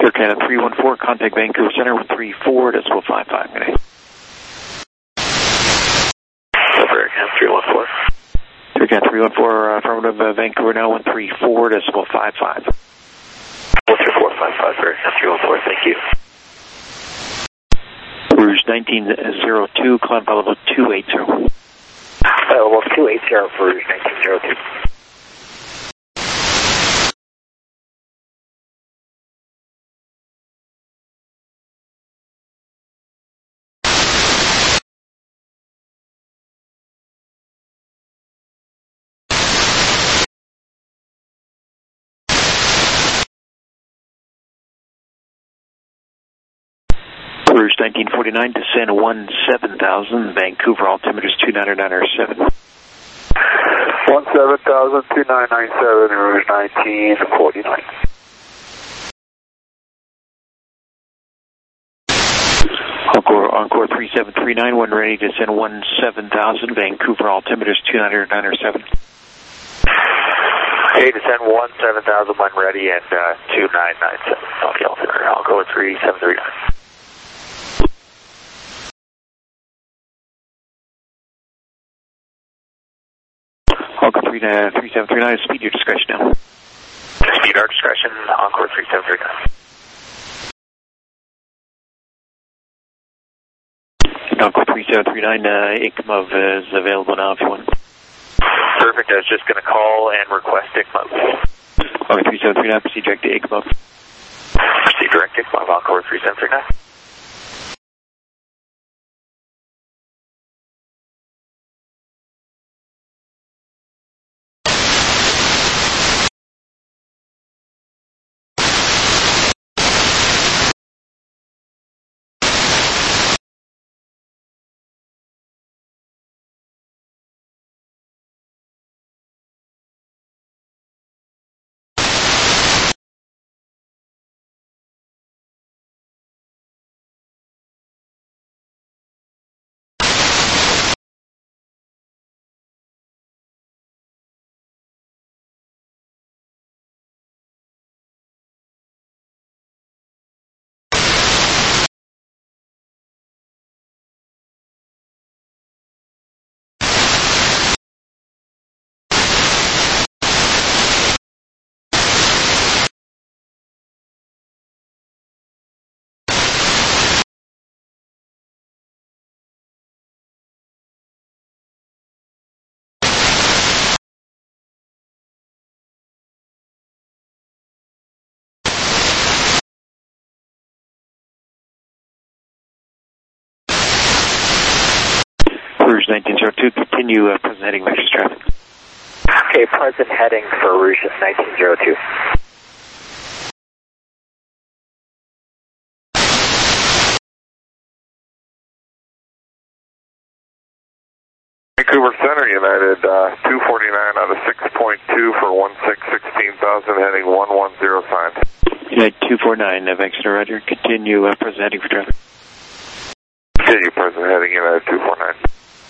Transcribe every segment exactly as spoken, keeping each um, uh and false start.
Air Canada three one four, contact Vancouver Center with three four, decimal five five. Good day. Air Canada three one four. Air Canada three one four, uh, affirmative, uh, Vancouver now one three four, decimal five five. one three four five five, Air Canada three one four, thank you. Rouge nineteen zero two, climb level two eight zero. Uh, well, two eight zero for Rouge nineteen zero two. Rouge nineteen forty-nine, descend one seven thousand, Vancouver altimeter is two nine nine seven. one seven thousand, two nine nine seven, Rouge nineteen forty-nine. Encore, Encore three seven three nine, when ready, descend one seven thousand, Vancouver altimeter is two nine nine seven. Okay, descend one seven thousand when ready and uh, two nine nine seven. Okay, altimeter, I'll go with three seven three nine. Encore three seven three nine, speed your discretion now. Speed our discretion, Encore three seven three nine. Encore three seven three nine, uh, I C M O V is available now if you want. Perfect, I was just going to call and request I C M O V. Okay, three seven three nine, proceed direct to I C M O V. Proceed direct to I C M O V, Encore three seven three nine. Rouge nineteen zero two, continue uh, present heading measures traffic. Okay, present heading for Rouge nineteen zero two. Vancouver Center, United uh, two forty-nine out of six point two for one six sixteen thousand, heading one one zero sign. United two four nine, uh, Vancouver Roger, continue uh, present heading for traffic. Continue present heading, United two four nine.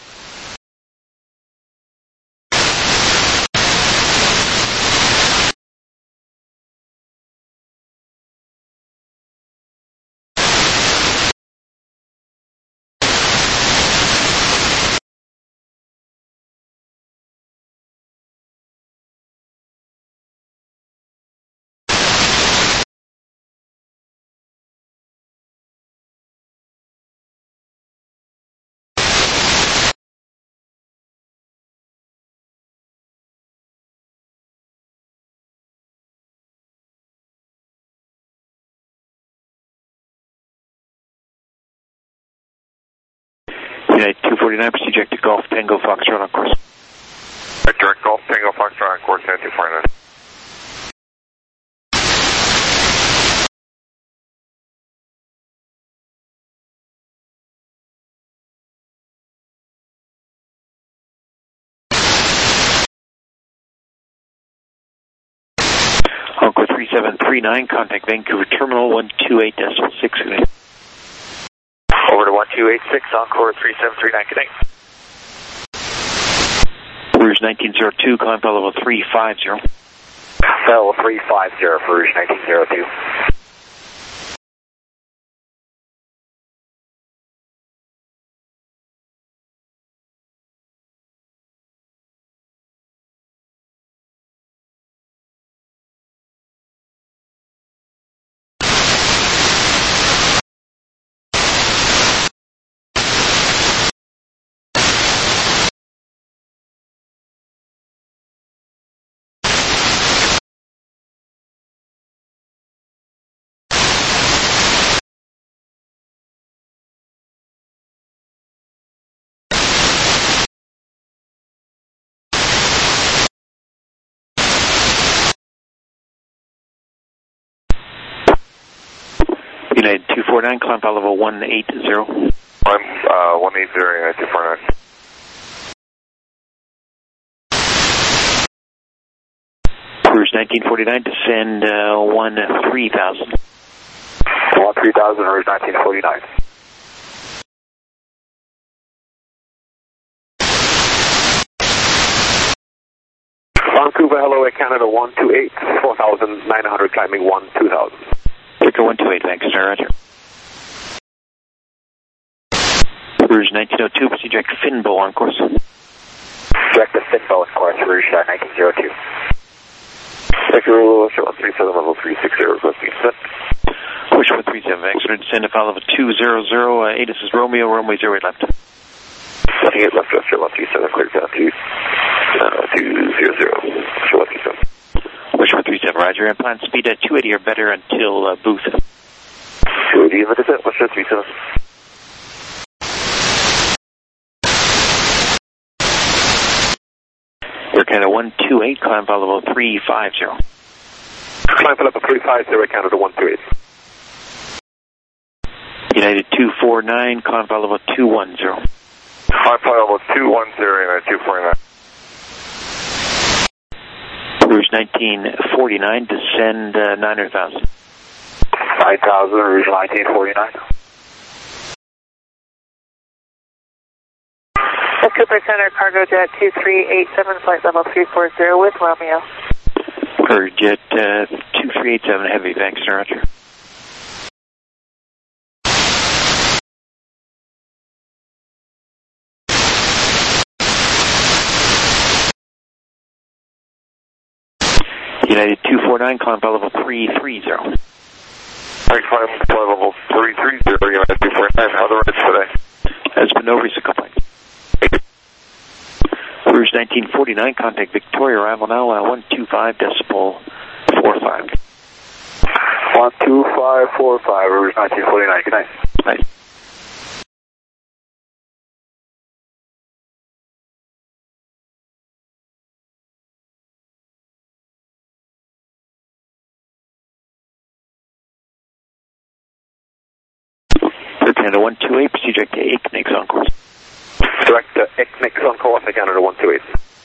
United two forty-nine, proceed direct to Golf Tango Foxtrot on course. Direct Golf Tango Foxtrot on course, United two forty-nine. Encore three seven three nine, contact Vancouver Terminal one two eight decimal six. Over to one two eight six, Encore three seven three nine, connect. Rouge nineteen zero two, climb to level three five zero. Level three five zero for Rouge nineteen zero two. United two four nine, climb file level one eighty. I'm uh, one eighty, United two four nine. Cruise nineteen forty-nine, descend uh, one three thousand. one three thousand, Rouge nineteen forty-nine. Vancouver, hello, Air Canada one two eight, four thousand nine hundred, climbing one two thousand. Victor one two eight, thanks, sir, roger. Rouge nineteen oh two, proceed direct to Finbo on course. Direct to Finbo on course, Rouge uh, nineteen oh two. Thank you, show one three seven, level three six zero, requesting descent. Push one three seven, excellent, descend to file level two zero zero, uh, eight, this is Romeo, Romeo zero eight left. Setting it left, left, show one three seven, clear down to uh, two zero zero, show one three seven. Push one three seven, roger, and plan speed at two eighty or better until uh, booth. two eighty in the descent, push one three seven. Air Canada one two eight, climb file level three five zero. Climb for level three five zero, Canada one two eight. United two four nine, climb file level two one zero. Climb file level two one zero, United two four nine. Rouge nineteen forty-nine, descend uh, nine thousand. nine thousand, Rouge nineteen forty-nine. Cooper Center, cargo jet two three eight seven, flight level three four zero with Romeo. Cargo jet uh, two three eight seven, heavy, thanks, sir, roger. United two four nine, climb file level three three zero. Climb file level three three zero, United two four nine. How the rides today? There's been no recent complaints. Rouge nineteen forty-nine, contact Victoria, arrival now, uh, one two five decimal four five. one two five four five, Rouge nineteen forty-nine, good night. Nice. Air Canada one two eight, proceed direct to Aiknix on course. Direct to Aiknix on course, Air Canada one two eight.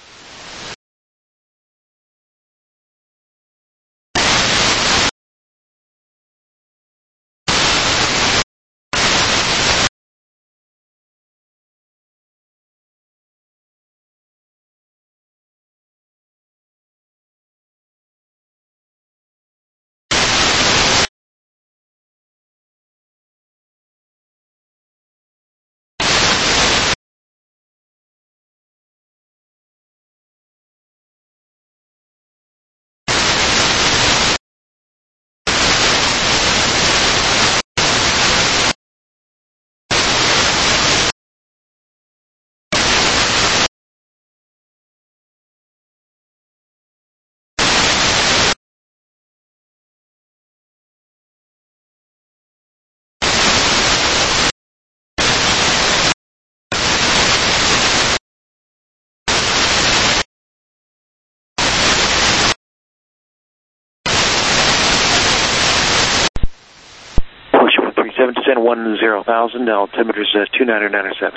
seven descend one zero thousand, altimeter's uh, two nine nine seven.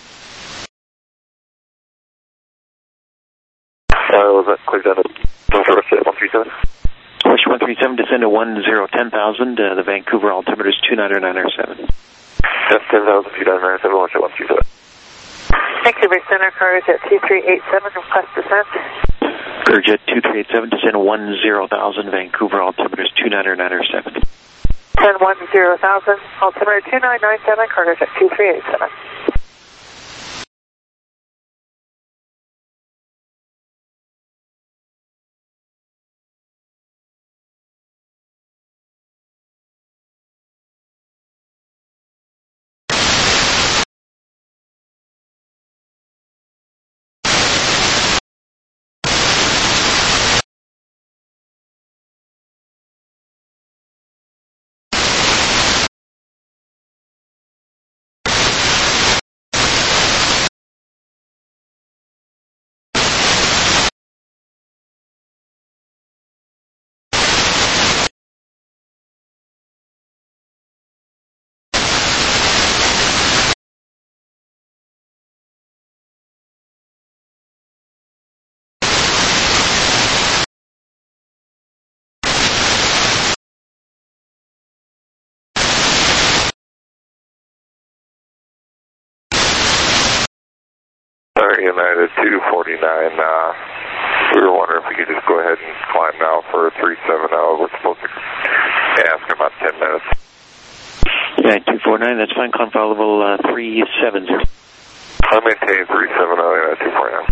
Uh, was that clear down to one three seven? Wish one three seven, descend to one zero ten thousand, uh, the Vancouver altimeter's two nine nine seven. That's ten thousand, two nine nine seven, watch at one three seven. Vancouver Center, cargo jet two three eight seven, request descent. Cargo jet two three eight seven, descend one zero thousand, Vancouver altimeter's two nine nine seven. ten one zero thousand, altimeter two nine nine seven, cargo jet two three eight seven. United two forty-nine, uh, we were wondering if we could just go ahead and climb now for three seven zero. We're supposed to ask in about ten minutes. United two forty-nine, that's fine. Climb file level uh, three seven zero. I'll maintain three seven zero, United two forty-nine.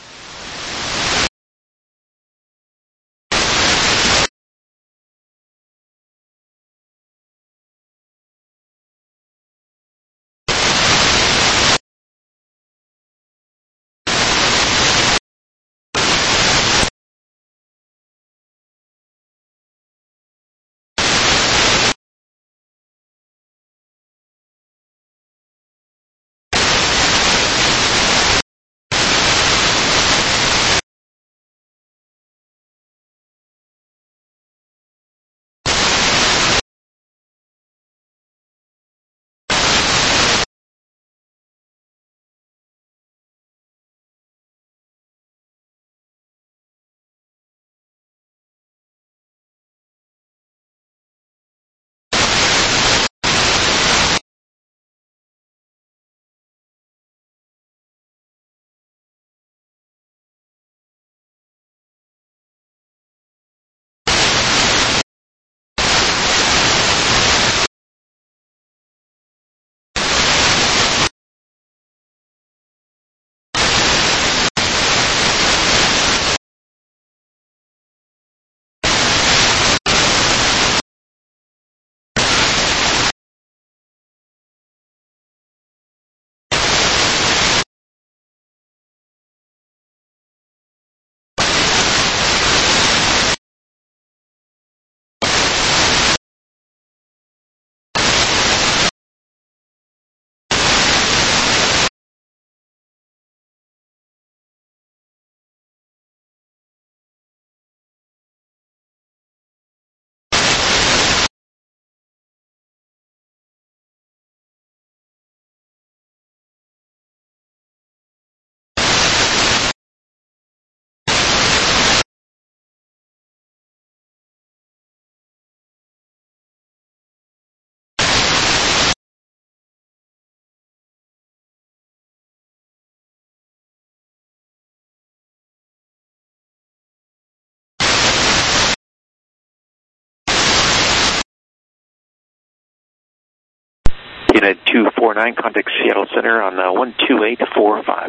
United two forty-nine, contact Seattle Center on uh, one two eight four five.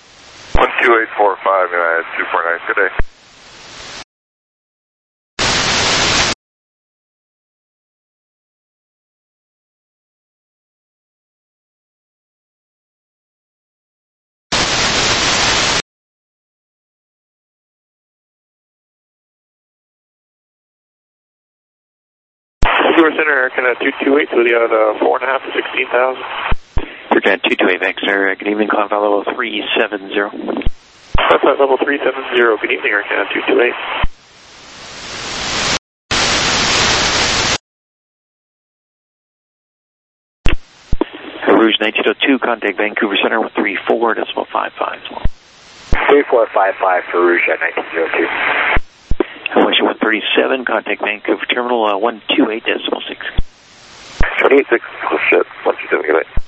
one two eight four five, United two forty-nine, good day. Vancouver Center, Air Canada two two eight, so the uh, four and a half to sixteen thousand. Air Canada two two eight, Vancouver, good evening, climb file level three seven zero. Climb file level three seven zero, good evening, Air Canada two two eight. Rouge nineteen oh two, contact Vancouver Center with three four decimal five five. three four five five for Rouge at nineteen oh two. Western one thirty-seven, contact Vancouver Terminal uh, one two eight decimal six. twenty-eight six, oh shit, one two seven, good night.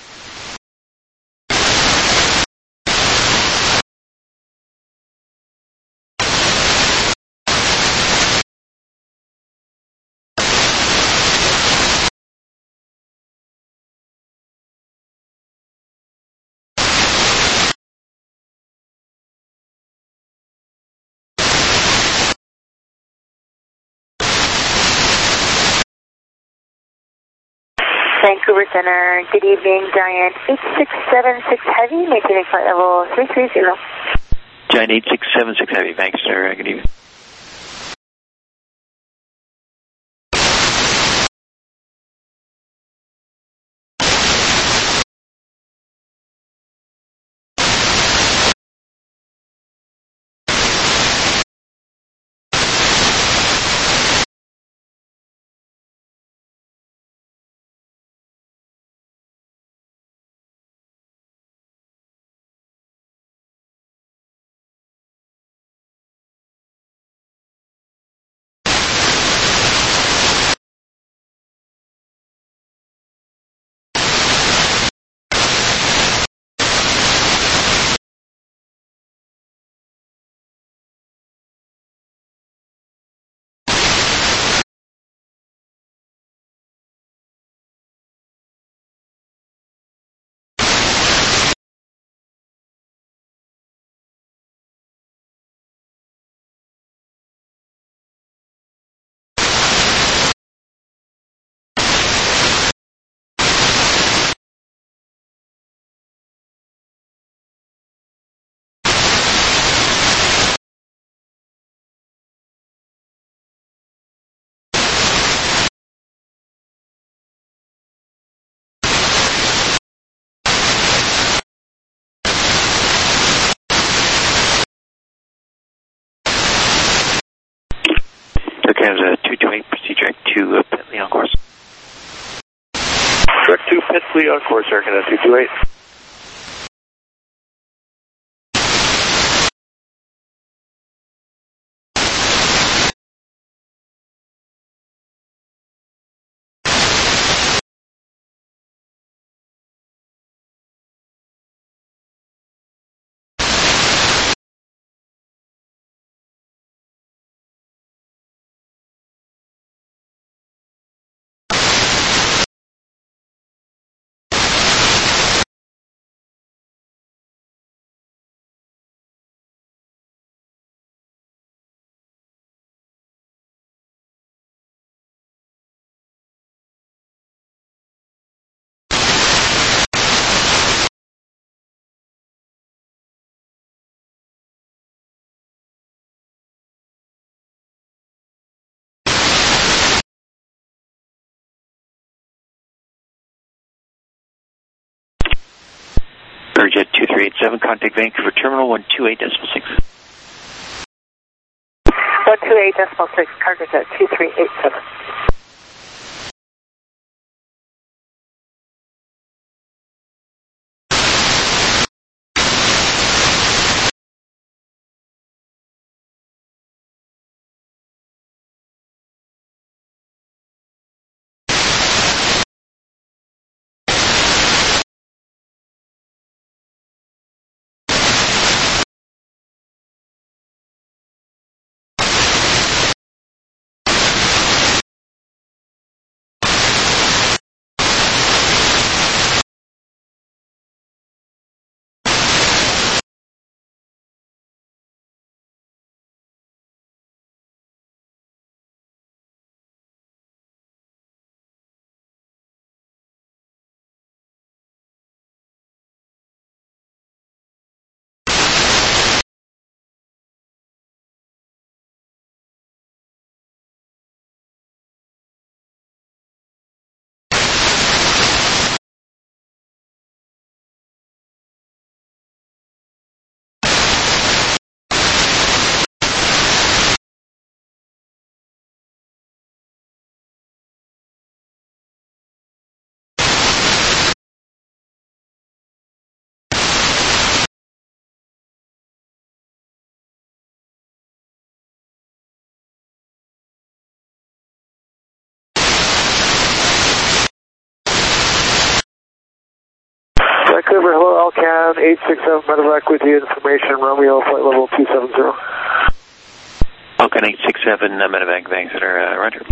Vancouver Center, good evening, Giant eight six seven six Heavy, maintaining flight level three three zero. Giant eight six seven six Heavy, thanks, sir, good evening. Canada two two eight, proceed direct to uh, Pitley on course. Direct to Pitley on course, Air Canada two two eight. Jet two three eight seven, contact Vancouver Terminal one two eight decimal six. one two eight decimal six, cargo jet two three eight seven. Vancouver, hello, Alcan, eight six seven, medevac with you, information, Romeo, flight level two seven zero. Alcan eight six seven, uh, medevac, thanks, uh, roger.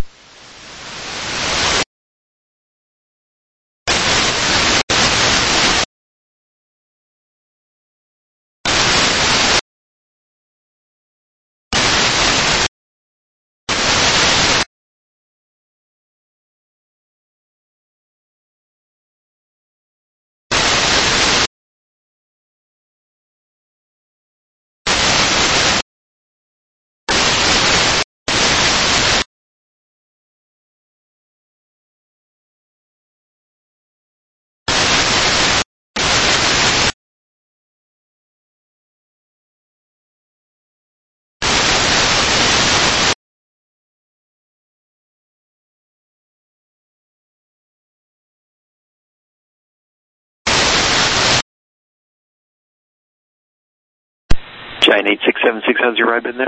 Giant eight six seven six, how's your ride been there?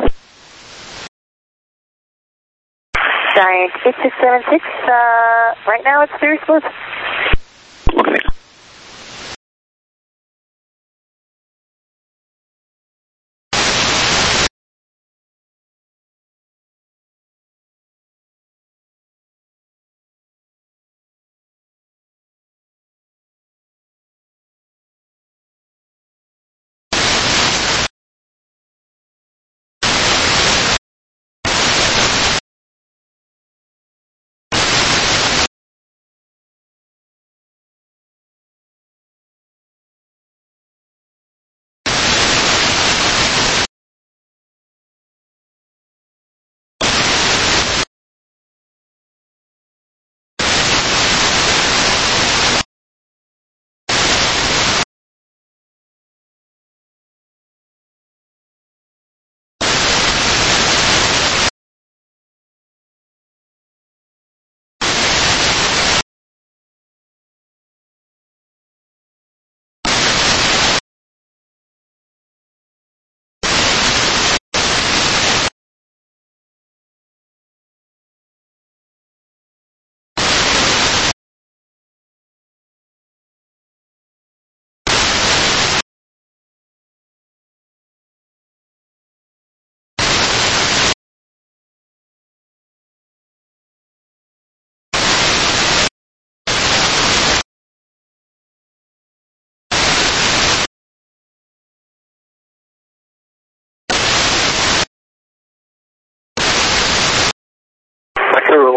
Giant eight six seven six, uh, right now it's very smooth. Okay.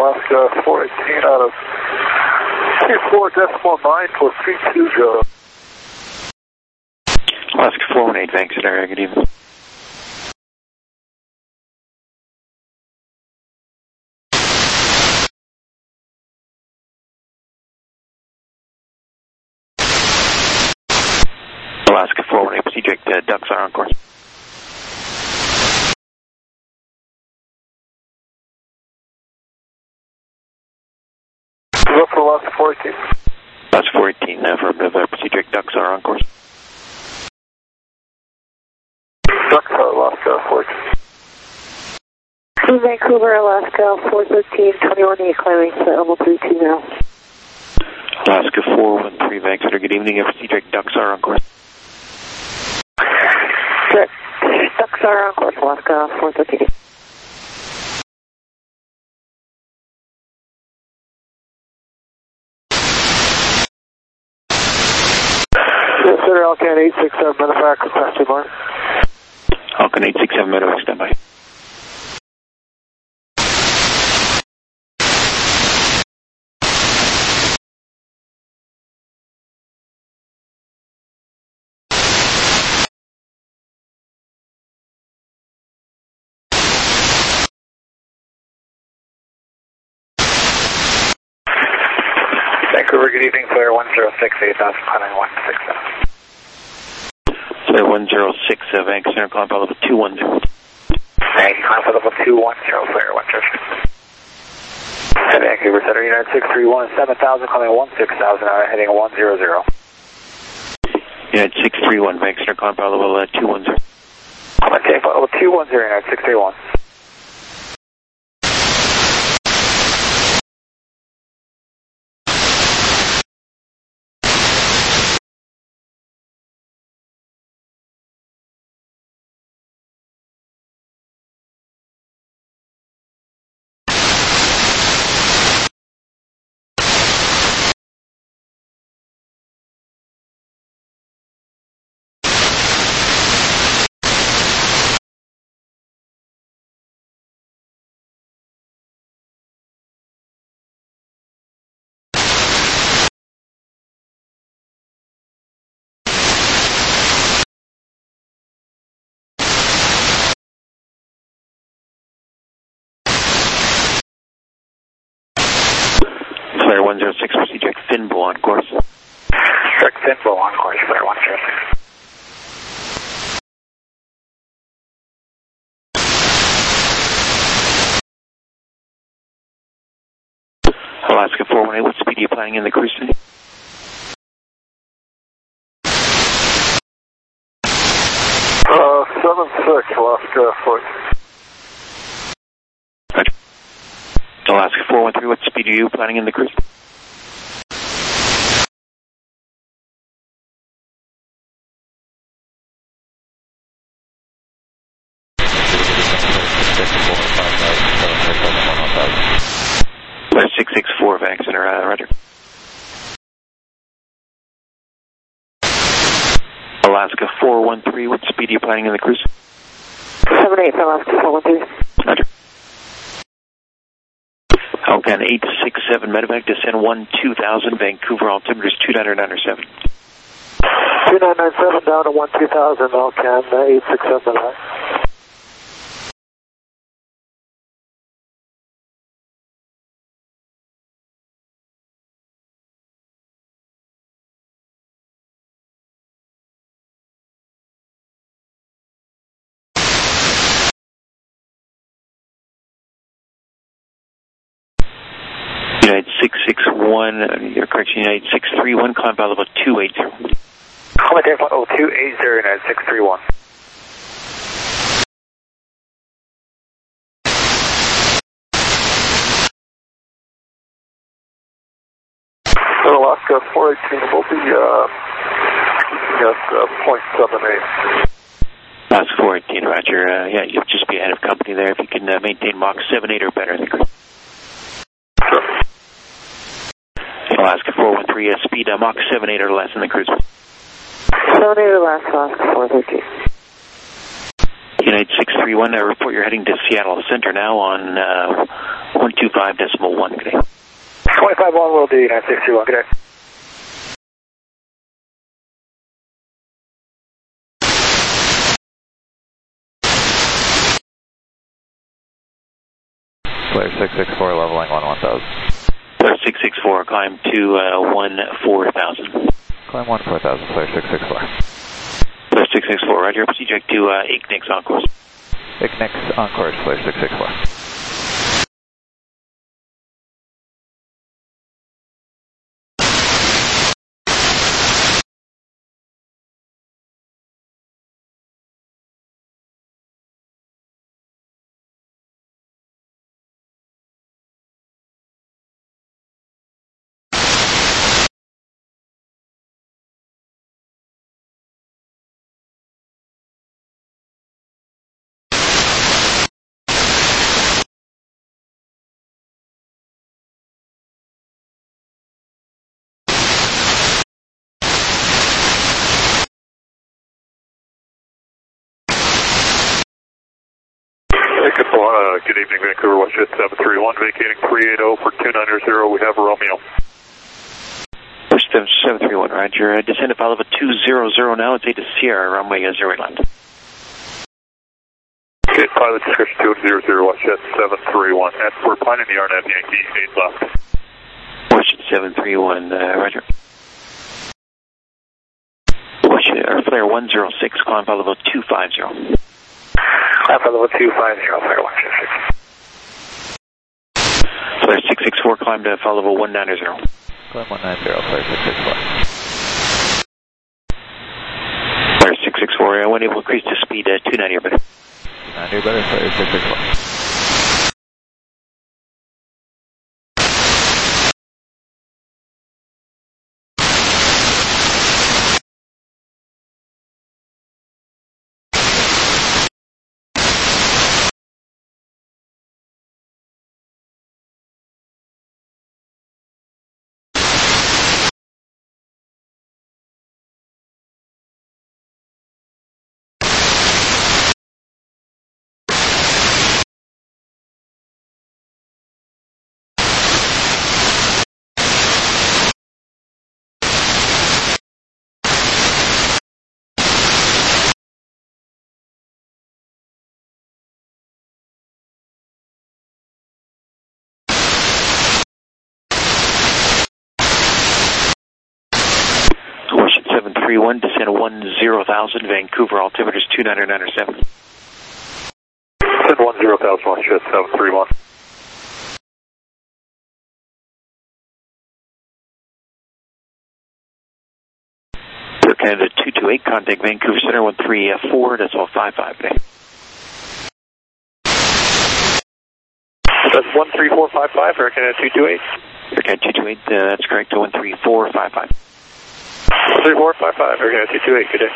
Alaska four eighteen out of two four decimal nine for three two zero. Alaska four one eight, thanks, Area, good evening. Alaska four one eight, Pacific, uh, ducks are on course. Look for Alaska four eighteen. Alaska four eighteen, uh, from the Pacific, ducks are on course. Ducks are Alaska four eighteen. From Vancouver, Alaska four thirteen, twenty-one eight, climbing to level three two now. Alaska four one three, Vancouver, good evening, Pacific, ducks are on course. Good. Ducks are on course, Alaska four thirteen. Consider Alcan eight six seven, medevac, requested mark. Alcan eight six seven, medevac, standby. Vancouver, good evening, Flare one zero six, eight thousand, climbing one six seven. Flare one zero six, uh, Vancouver, climb by level two one zero. Thank you, climb for level two one zero, Flare one zero six. At Vancouver Center, United six three one, seven thousand, climbing one six thousand, uh, heading one zero zero. United six three one, Vancouver, climb by level uh, two one zero. I'm going to take level two one zero, United six three one. Flare one zero six, Pacific, Finbo on course. Strict Finbo on course, Flare one zero six. Alaska four one eight, what speed are you planning in the cruise today? Uh, seven six, Alaska four eighteen. Alaska four one three, what speed are you planning in the cruise? six six four, Vax, Center, uh, roger. Alaska four one three, what speed are you planning in the cruise? seven eight for Alaska four one three. Roger. Alcan eight six seven, medevac, descend one two thousand, Vancouver, altimeters two nine nine seven. two nine nine seven down to one two thousand, Alcan eight six seven, medevac. United six six one, uh, your correction, United six three one, climb by level two eight zero. Climb at level two eight zero, United six three one. So Alaska four eighteen will be uh, at uh, point seven eight. Alaska four eighteen, roger. Uh, yeah, you'll just be ahead of company there if you can uh, maintain Mach seven eight or better. Sure. Alaska four one three, uh, speed uh, Mach seven eight or less in the cruise. seven eight or less, Alaska four thirteen. United six three one, uh, report you're heading to Seattle Center now on uh, one two five decimal one, good day. twenty-five one will do, nine six three one, good day. Flare six six four, leveling one one thousand. Flare six six four, climb to uh, one four thousand. Climb one four thousand, Flare six six four. Flare six six four, roger, proceed check to uh, I C N I X on course. I C N I X on course, Flare six six four. Uh, good evening, Vancouver, WestJet seven three one, vacating three eighty for two nine zero, we have a Romeo. WestJet seven three one, roger, uh, descend to follow two zero zero now, it's eight to Sierra, runway uh, zero eight land. Okay, pilot description two zero zero, WestJet seven three one, and we're planning the R N A V Yankee eight left. WestJet seven three one, uh, roger. WestJet, or flare one zero six, climb follow two five zero. Alpha level two five zero, flare one zero six. Flare six six four, climb to follow level one nine zero. Climb one nine zero, Flare six six four. Flare six six four, I went able to increase the speed at two ninety or better. ninety or better, Flare six six four. seven three one, descend to one zero thousand, Vancouver, altimeter is two nine nine seven. Descend one zero thousand, WestJet seven three one. Air Canada two two eight, contact Vancouver Center one three four, decimal five five, day. That's one three four five five, Air Canada two two eight. Air Canada two two eight, uh, that's correct, to one three four five five. three four five five, Air Canada two two eight, good day.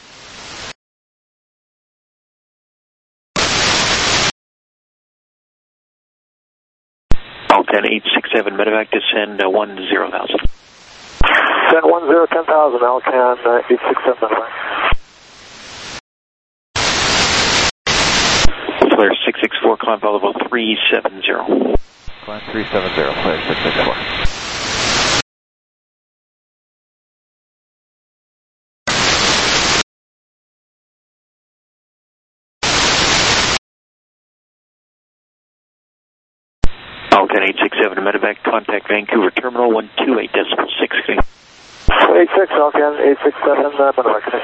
Alcan eight six seven, medevac, descend uh, one zero thousand. Send one zero ten thousand, Alcan uh, eight six seven, medevac. Flare six six four, climb level three seven zero. Climb three seven zero, Flare six six four. Alcan eight six seven, medevac, contact Vancouver Terminal one two eight decimal six. eight six, Alcan eight six seven, uh, medevac.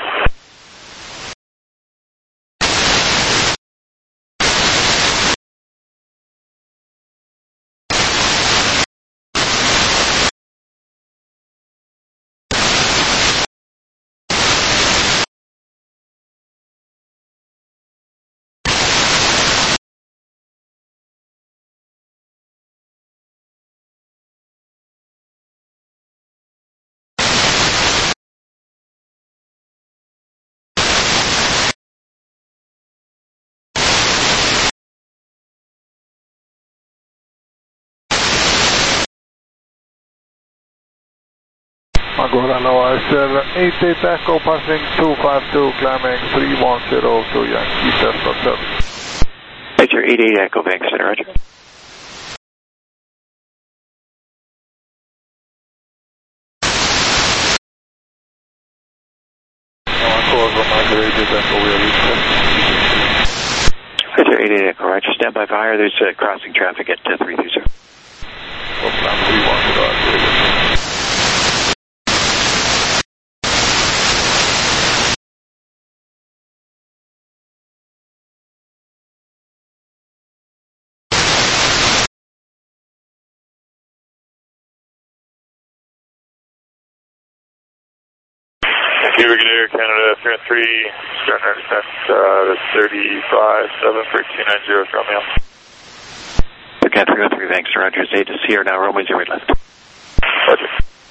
Agora Noah eight eight Echo passing two five two, climbing three one zero to Yankee Delta seven. Roger, eight eight Echo, Bank Center, roger. Roger, eight eight Echo, Roger. Stand by for higher. There's uh, crossing traffic at uh, three three zero. Vancouver, good Air Canada, three oh three, starting our descent, uh, thirty-five seven for two nine zero, Romeo. Okay, three oh three, thanks, Roger. eight to Sierra now, Romeo zero eight left. Roger.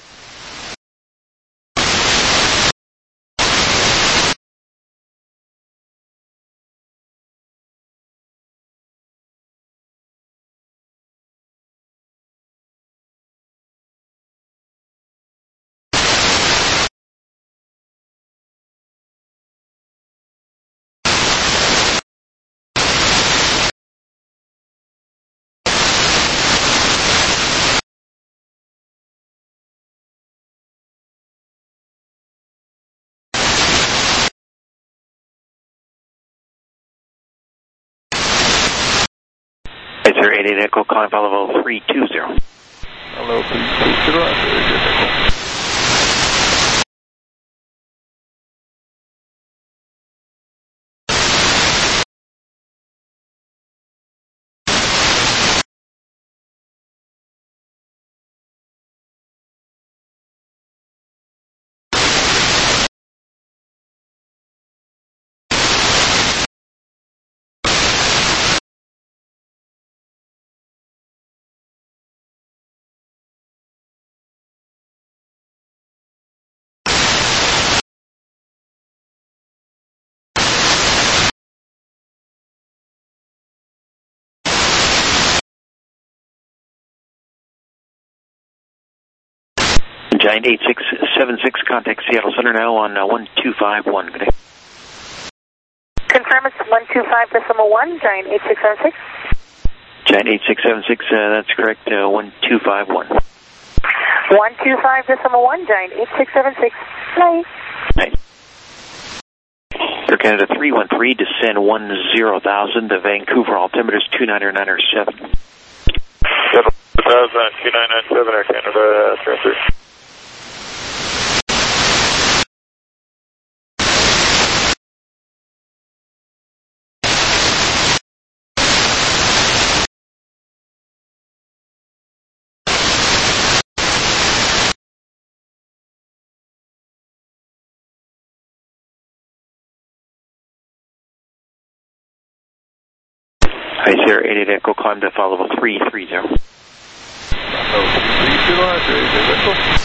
Hey, sir, eight eight Echo, calling for level three two zero. Hello, three two zero, eight eight Echo. Giant eight six seven six, contact Seattle Center now on uh, one two five one. Good day. Confirm it's one two five decimal one, Giant eight six seven six. Giant eight six seven six, uh, that's correct, uh, one two five one. one two five decimal one, Giant eight six seven six. Nice. Nice. Air Canada three one three, descend one zero thousand, the Vancouver altimeter's two nine nine seven. seven thousand, two nine nine seven, Air Canada, three oh three. Hi, Sierra eight eight Echo, climb to follow level three three zero. Hello, three zero, eight eight Echo.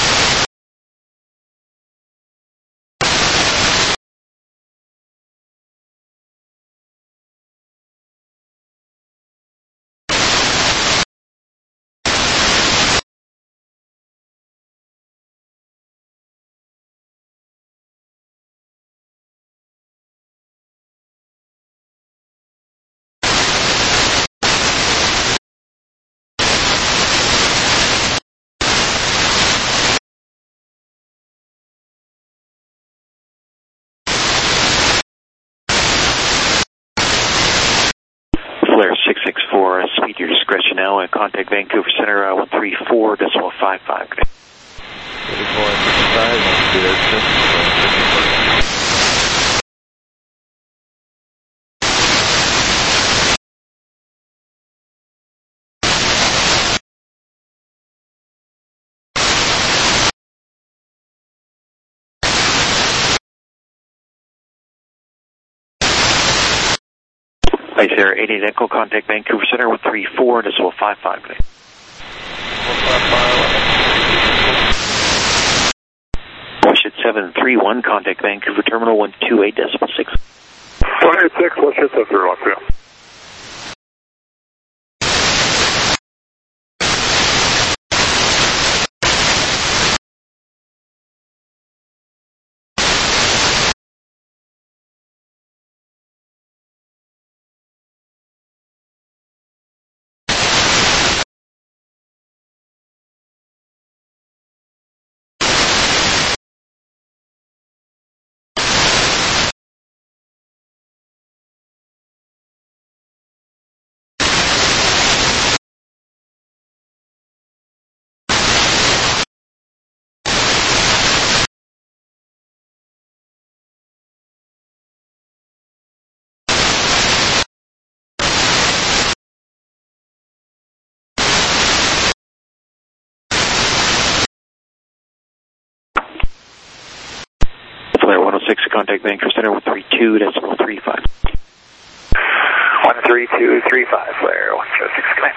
Flare six six four, uh, speed your discretion now, and contact Vancouver Center uh, one three four decimal five five. Good day. thirty-four, fifty-five, one two eight six. Hi, Sierra eight eight Echo, contact Vancouver Center one three four decimal five five. Good day. Push at seven three one, contact Vancouver Terminal one two eight decimal six. one eight six, what's your seven three one for you? six, contact Vancouver Center one three two decimal three five. one three two three five, Flare one zero six, come in.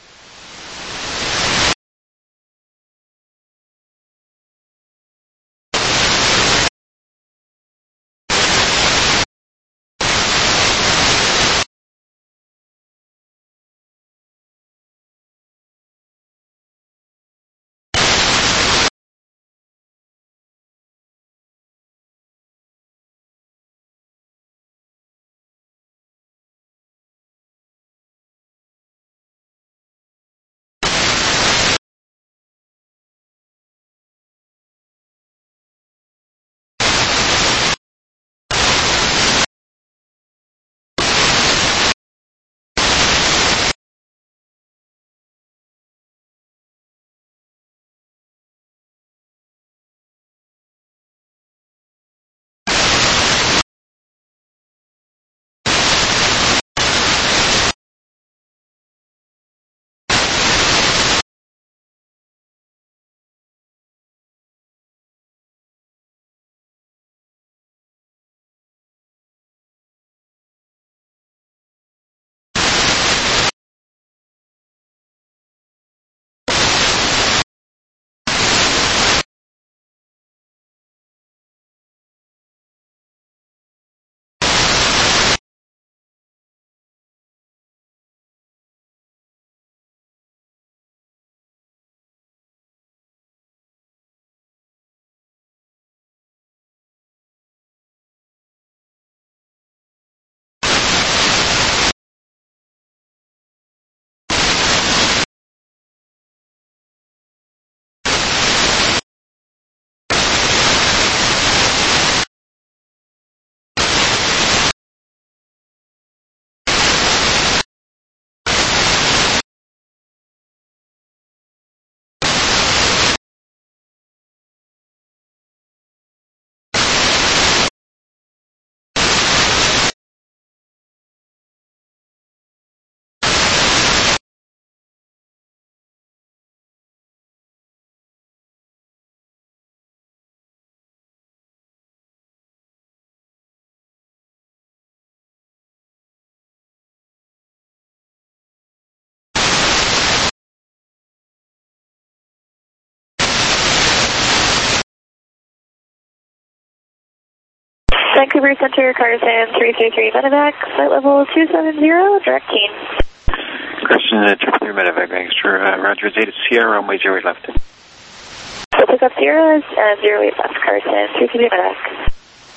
Vancouver Center, Carson three three three Medevac, flight level two seven zero, direct team. Carson, uh, triple three Medevac, Gangster, uh, Roger, Zeta Sierra, runway zero eight left. So pick up Sierra, uh, zero eight left, Carson three three three Medevac.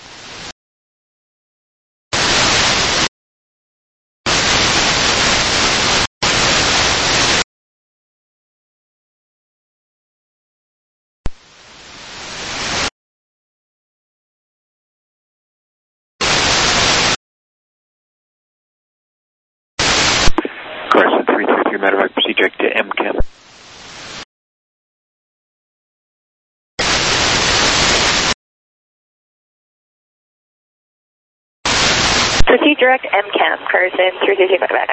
Carson three three three Medevac, proceed direct to M C A M. Proceed direct M C A M, Carson three three three Medevac.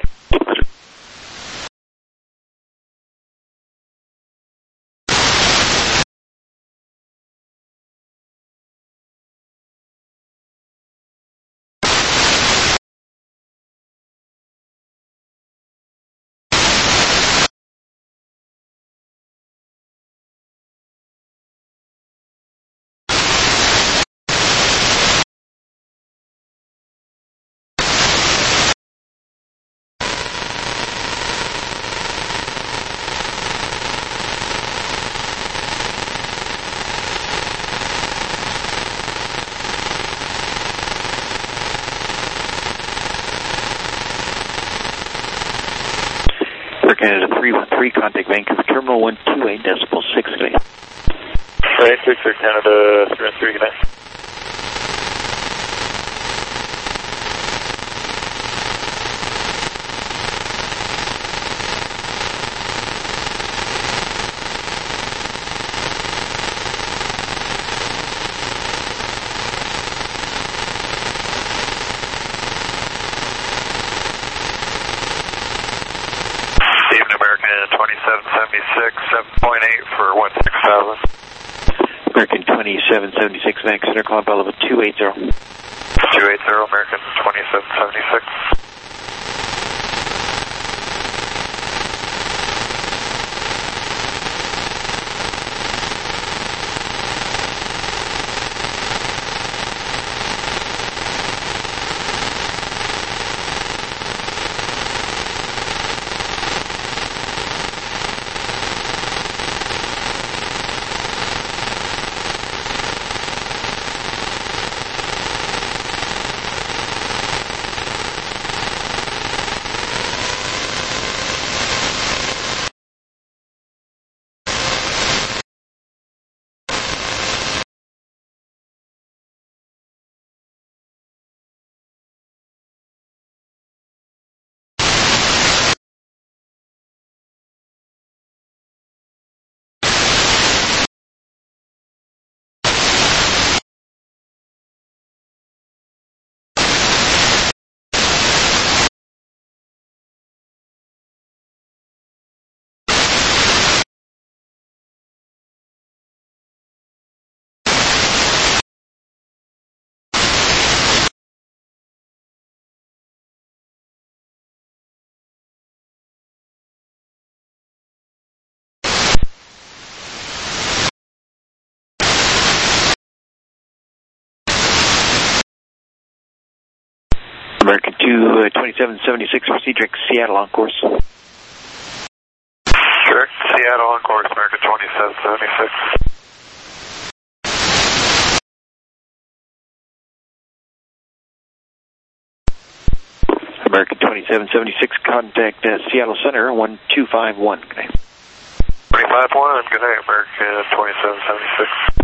Canada three one three, contact Vancouver Terminal one two eight decimal six, good night. Right, six for Canada three one three, good night. twenty-seven seventy-six, seven point eight for one six thousand. American twenty twenty-seven seventy-six, Vancouver Center, calling by level two eighty. two eighty, American twenty-seven seventy-six. American two twenty-seven seventy-six, proceed direct Seattle on course. Direct Seattle on course, American twenty-seven seventy-six. American twenty-seven seventy-six, contact uh, Seattle Center, one two five one. Good night. twenty-five one, good night, American twenty-seven seventy-six.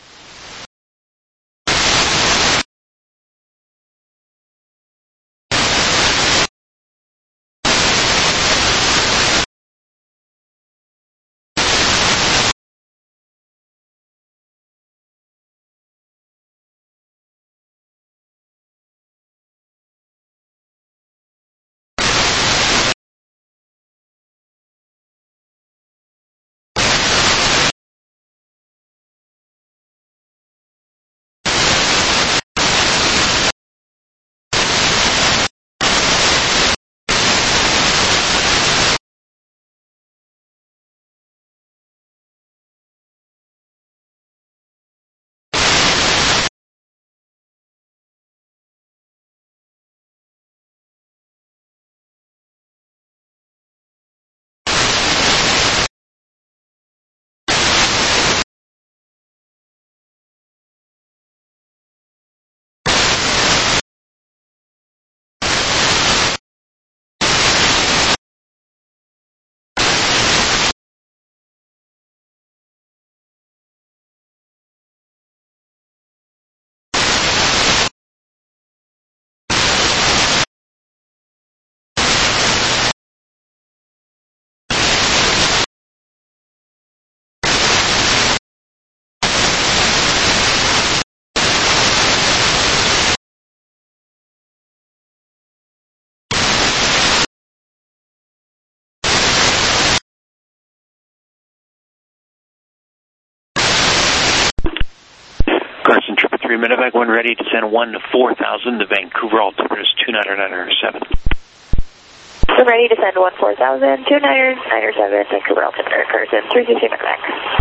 Carson, triple three, Medevac one ready to send one to four thousand to Vancouver, altimeter is two niner niner seven. I'm ready to send one four thousand, two niner niner seven, Vancouver altimeter, Carson, three sixty Medevac.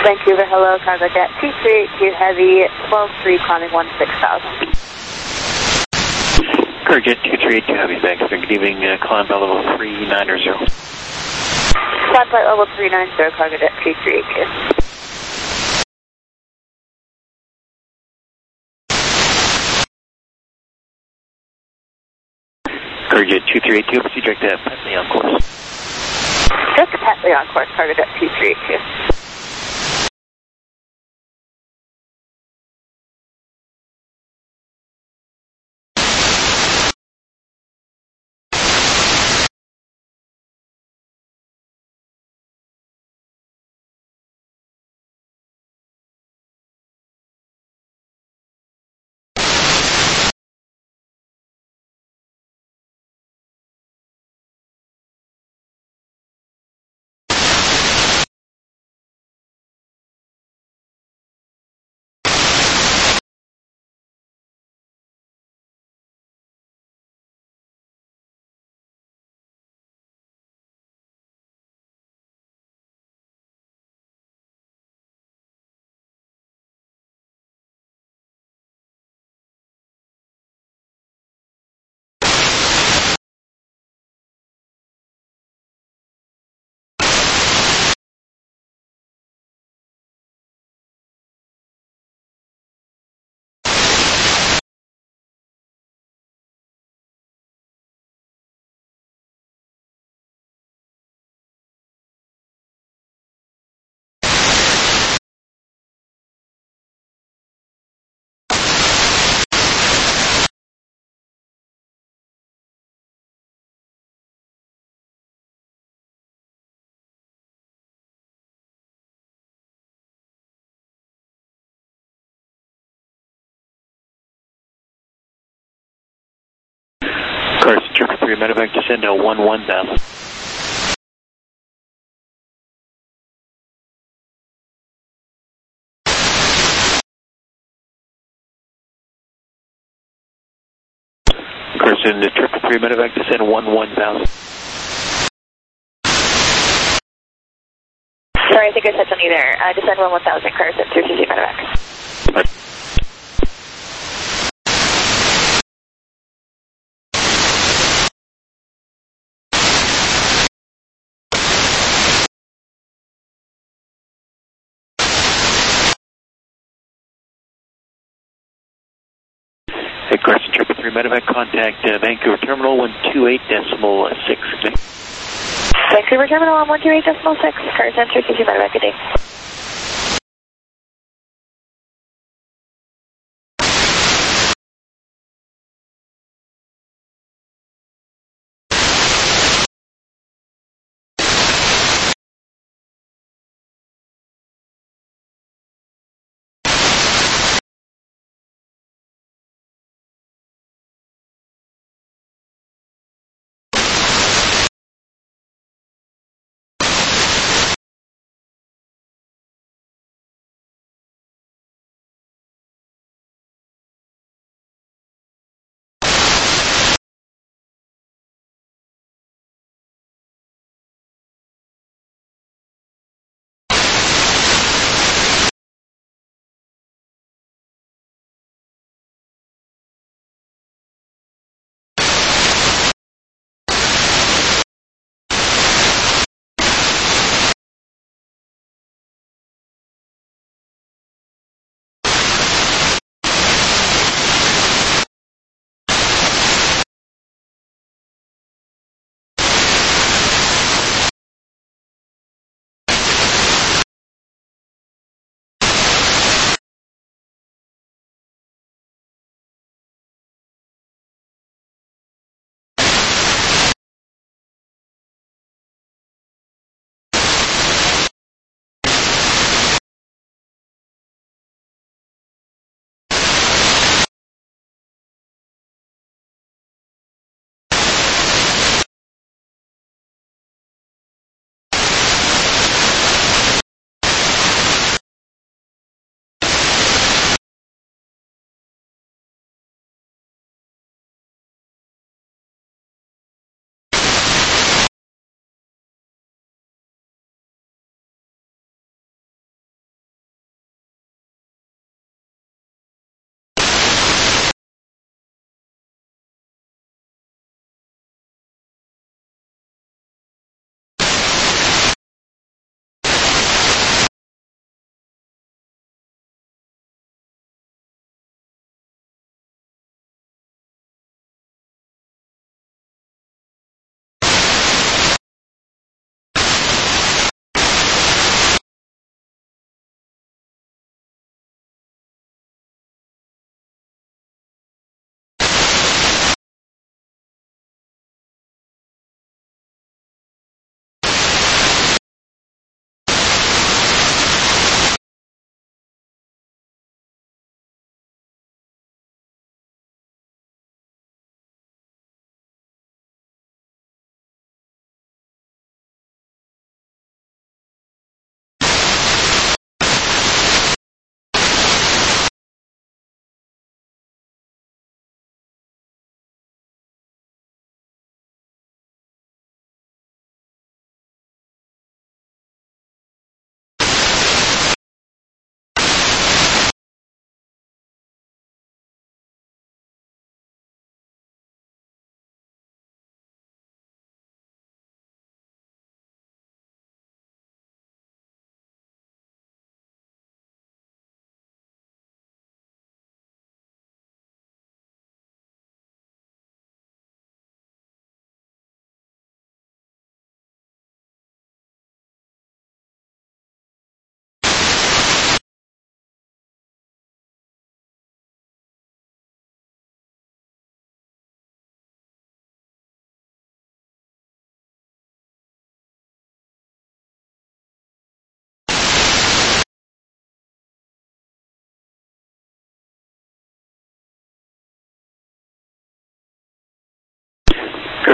Vancouver, hello, cargo jet two three eight two heavy, twelve three, climbing one six thousand. Cargo jet two three eight two heavy, Vancouver, good evening, uh, climb by level three nine zero. Climb flight level three nine zero, cargo jet two three eight two. Cargo jet two three eight two, proceed direct to Petley on course. Direct to Petley on course, cargo jet two three eight two. Carson, triple three, medevac, descend to one one thousand. Carson, triple three, medevac, descend one one thousand. Sorry, I think I said something there. Uh, descend one one thousand, Carson, three two zero medevac. Hey, Carson, triple three, medevac, contact uh, Vancouver Terminal one two eight decimal six. Vancouver Terminal on one two eight decimal six, Carson, three two zero medevac, good day.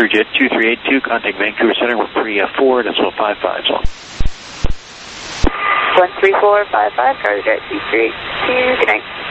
Clearjet two three eight two, contact Vancouver Center with three four, decimal five five, so. one three four five five, Clearjet two three eight two, good night.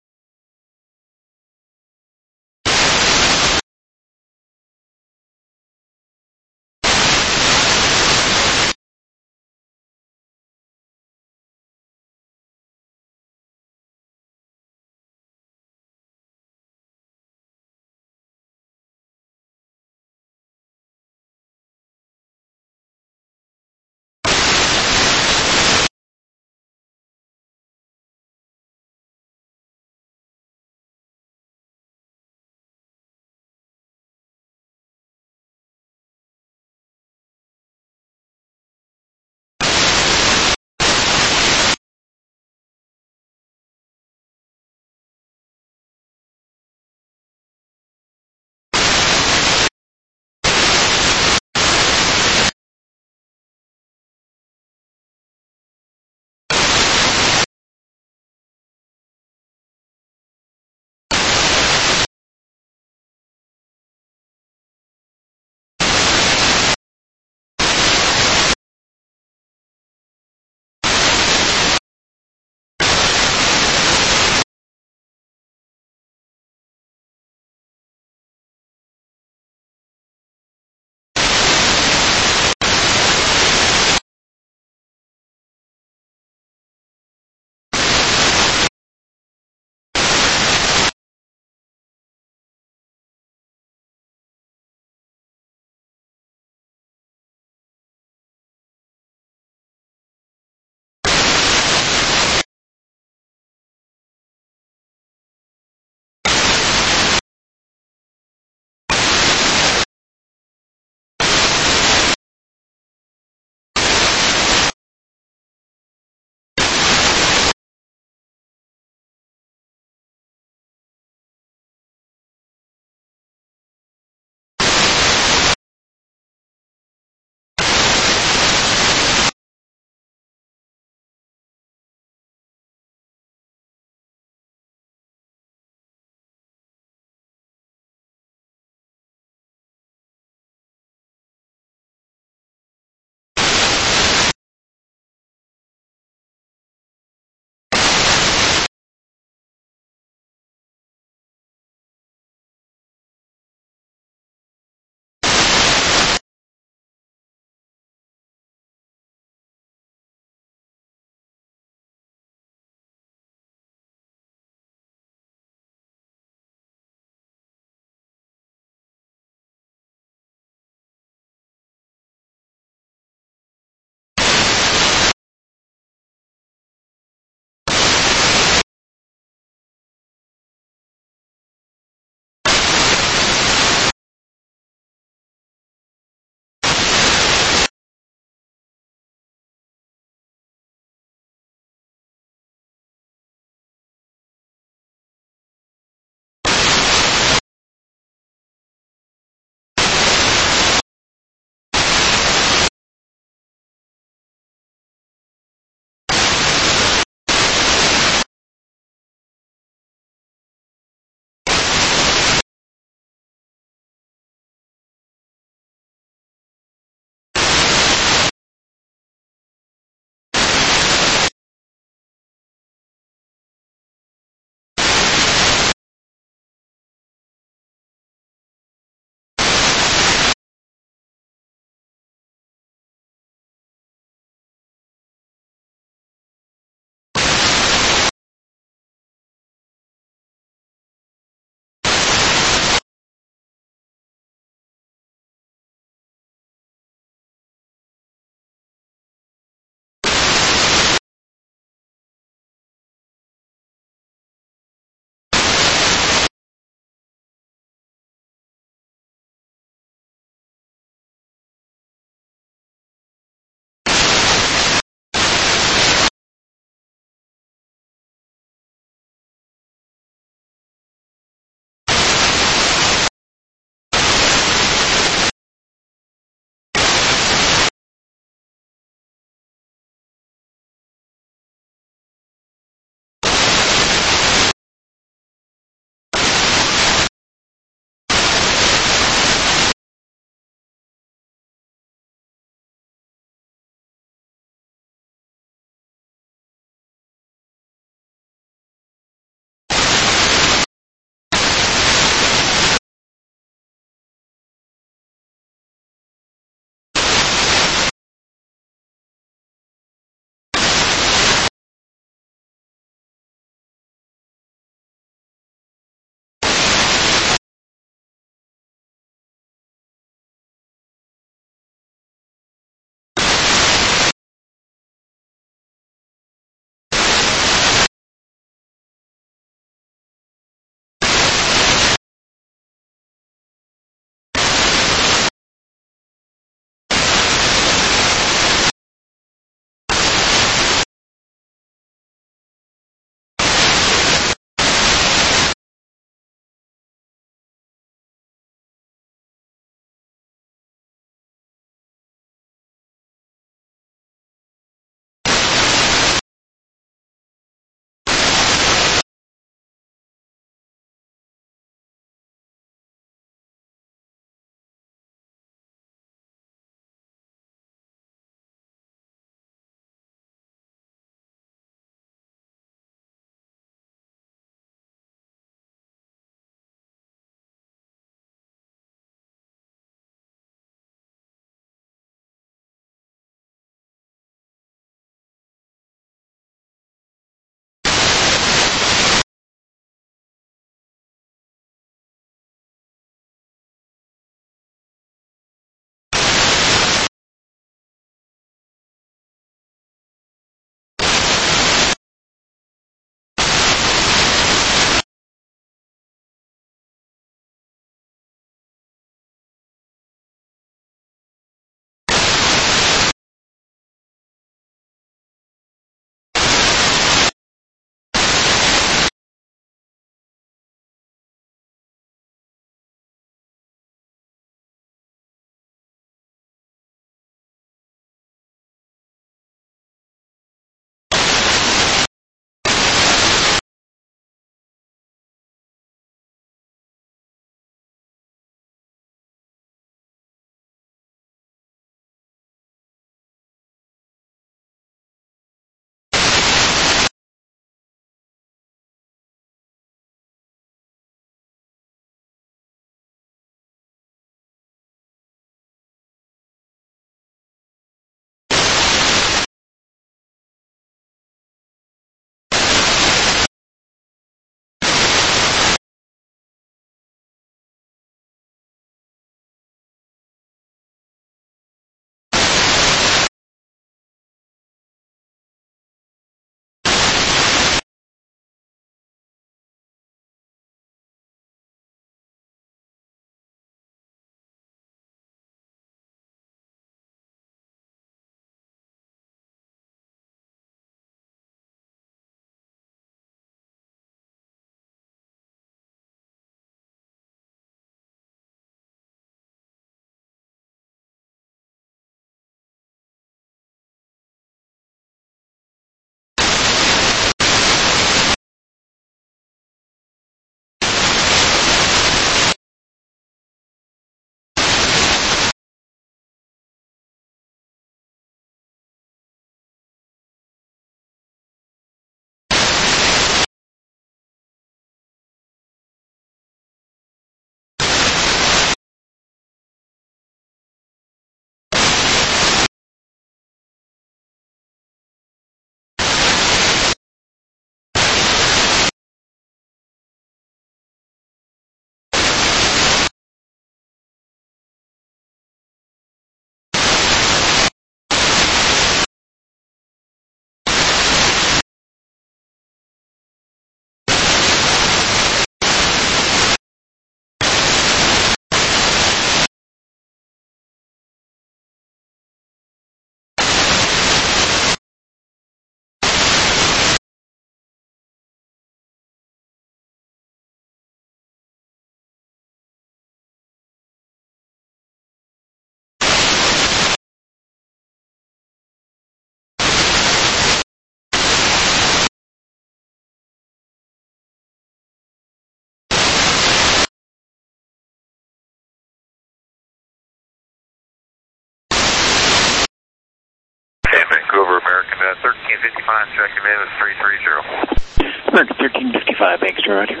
thirteen fifty-five, checking in with three three zero. American thirteen fifty-five, thanks, Roger.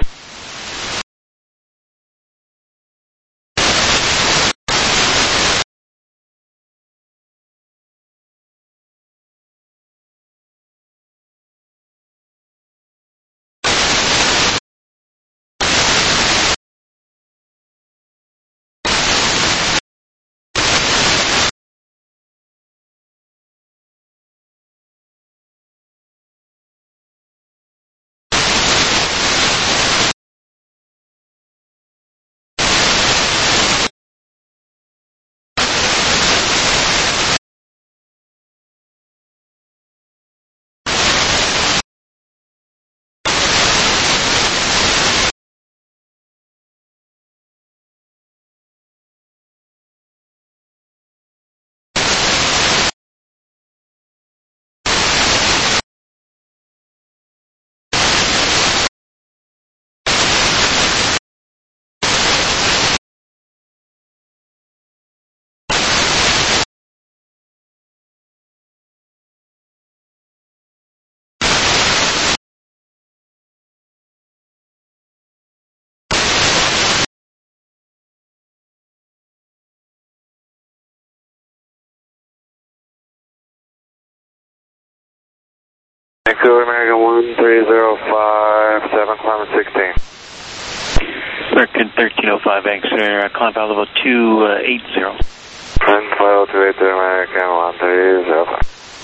Vancouver, American one three zero five, seven, climate sixteen. American thirteen oh five, thanks, sir. Uh, climb file level two eighty. Climb file two eighty, American one three zero five.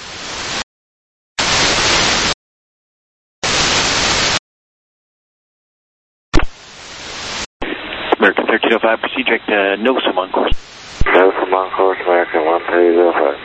American thirteen oh five, proceed direct to Nosum on course. Nosum on course, American one three zero five.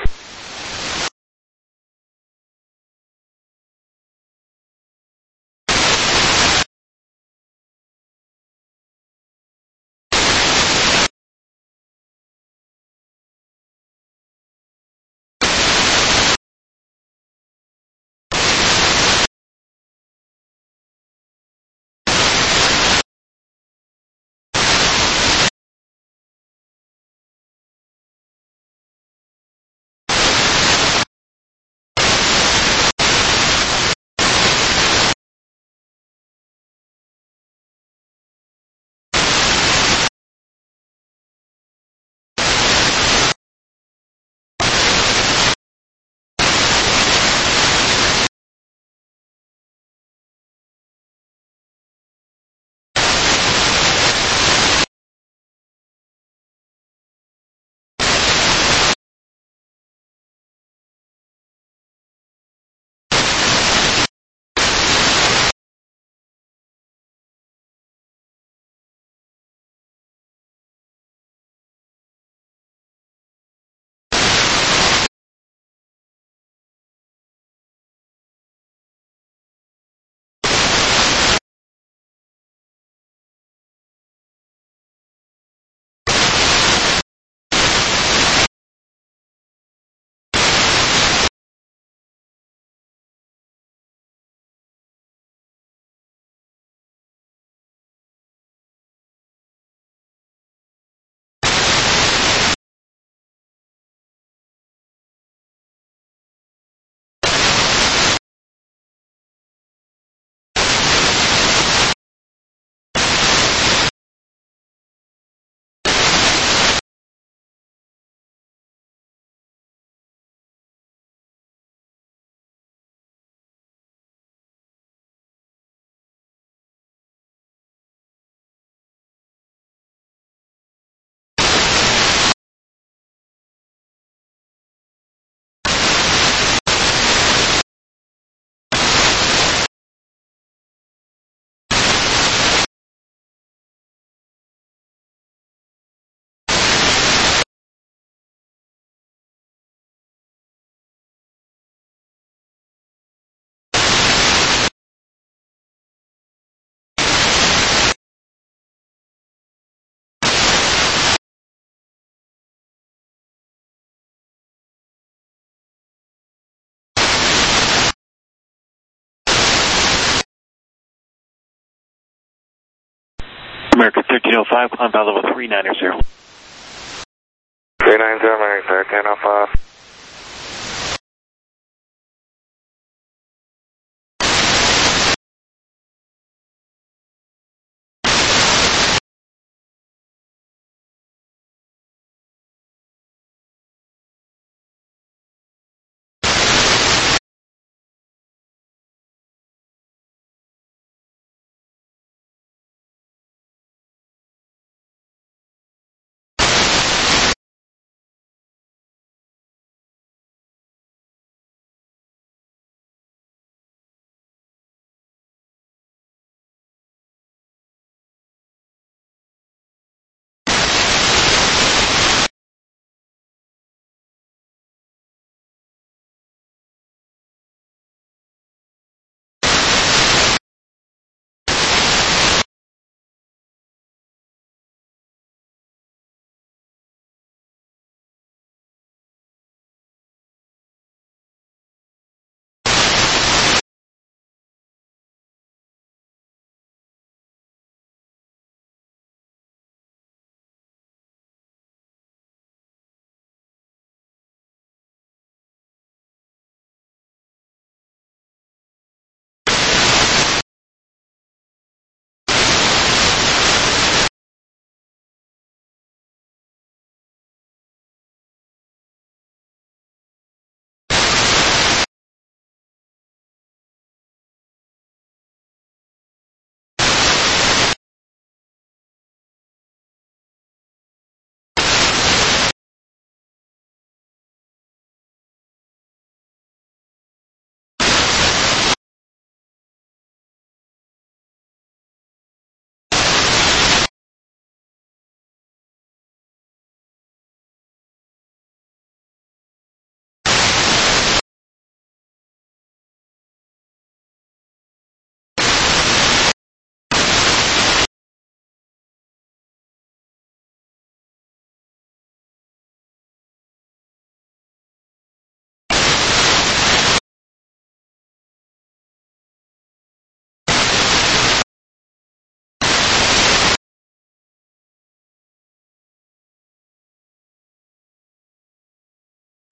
American thirteen oh five, climb file level three ninety. three ninety, American thirteen oh five.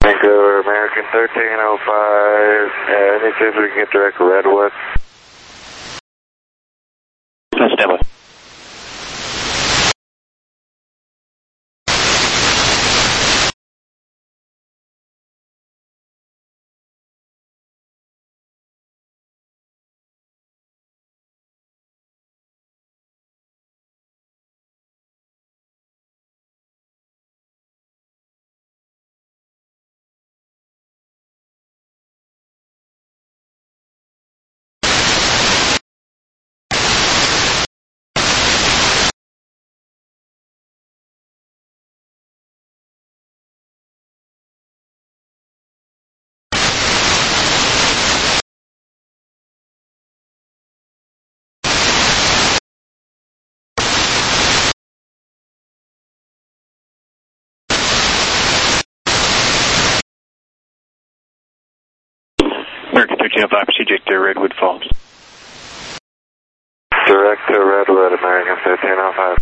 Vancouver, American thirteen oh five. Uh, any chance we can get direct Redwood? That's Stanley. American thirteen oh five, project to Redwood Falls. Direct to Redwood, American thirteen oh five.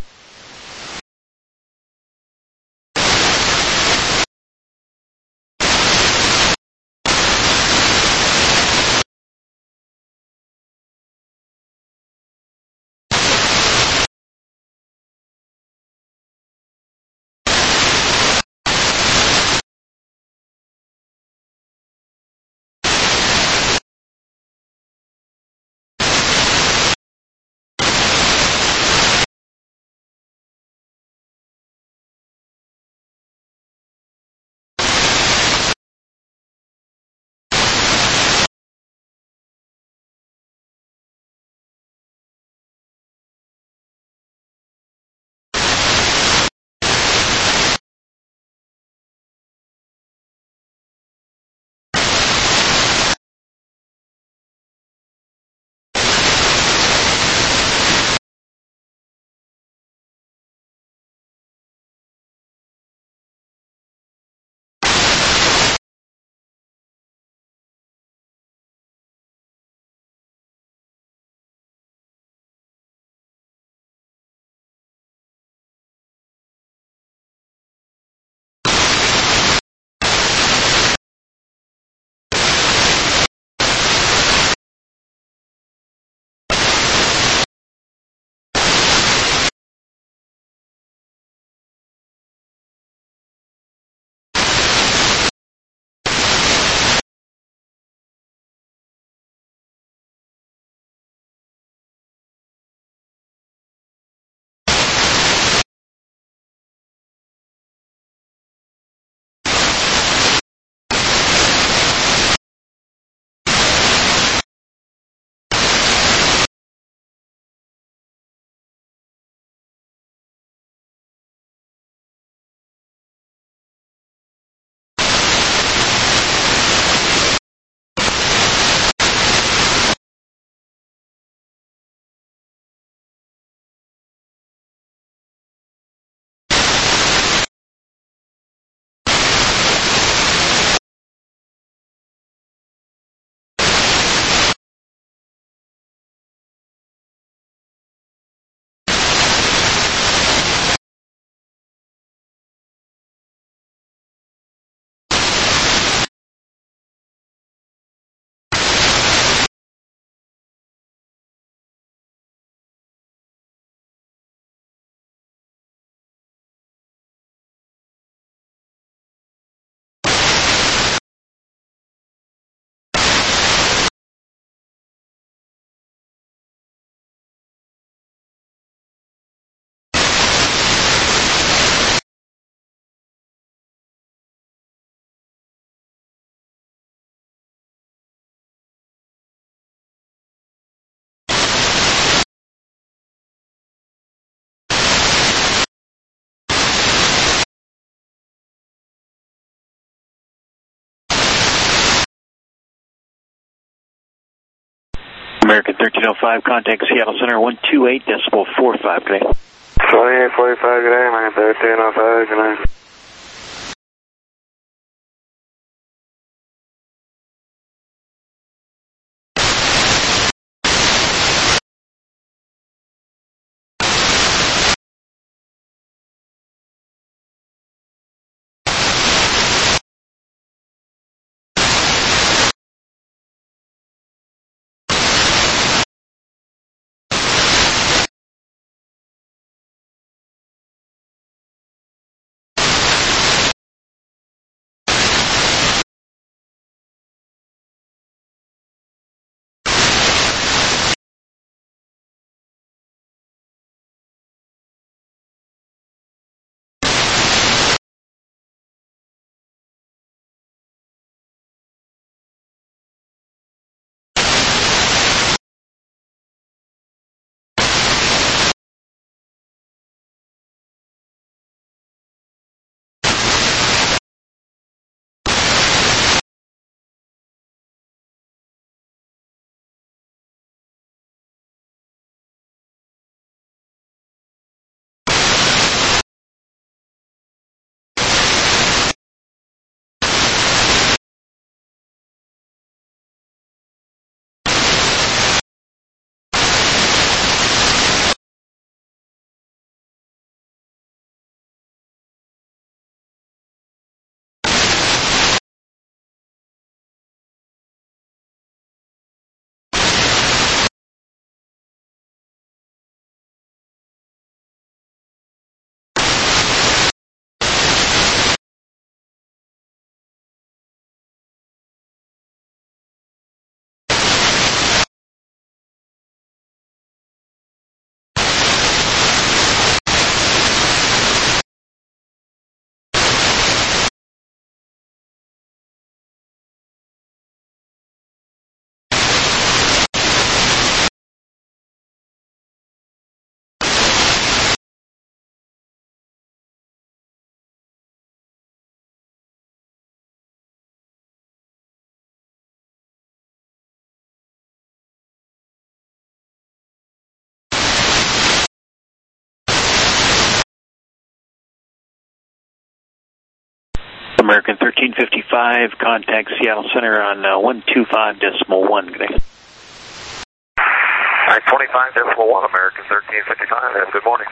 American thirteen oh five, contact Seattle Center, one two eight decimal four five, good day. twenty-eight forty-five, good day, American thirteen oh five, good night. American thirteen fifty-five, contact Seattle Center on uh, one two five decimal one. Good day. Alright, twenty-five decimal one, American thirteen fifty-five, yes, good morning.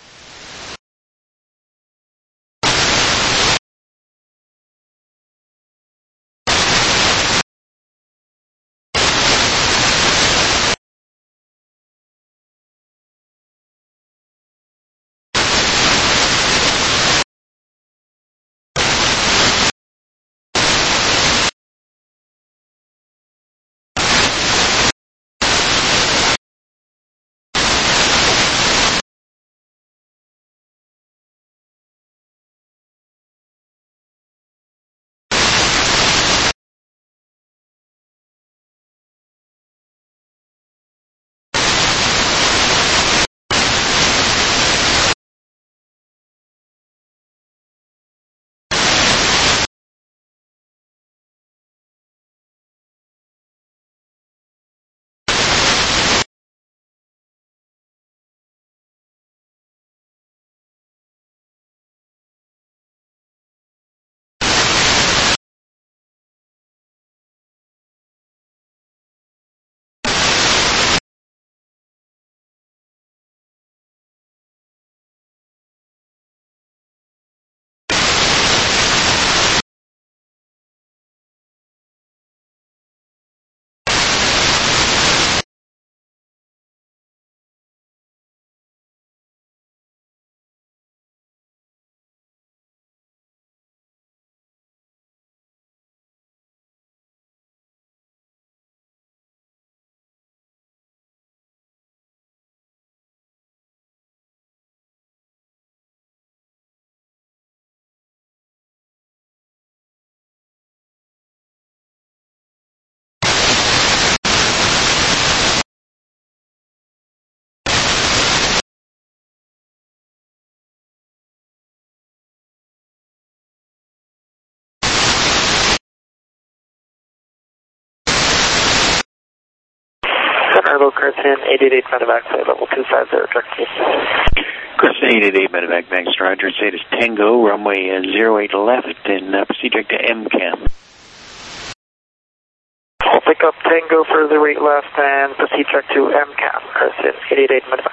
Hello, Carson, eight eight eight medevac, flight level two five zero, direct to Carson eight eight eight medevac, Max Roger, status Tango, runway uh, zero eight left, and uh, proceed direct to M CAM. I'll pick up Tango, further eight left, and proceed direct to M CAM, Carson eight eight eight medevac.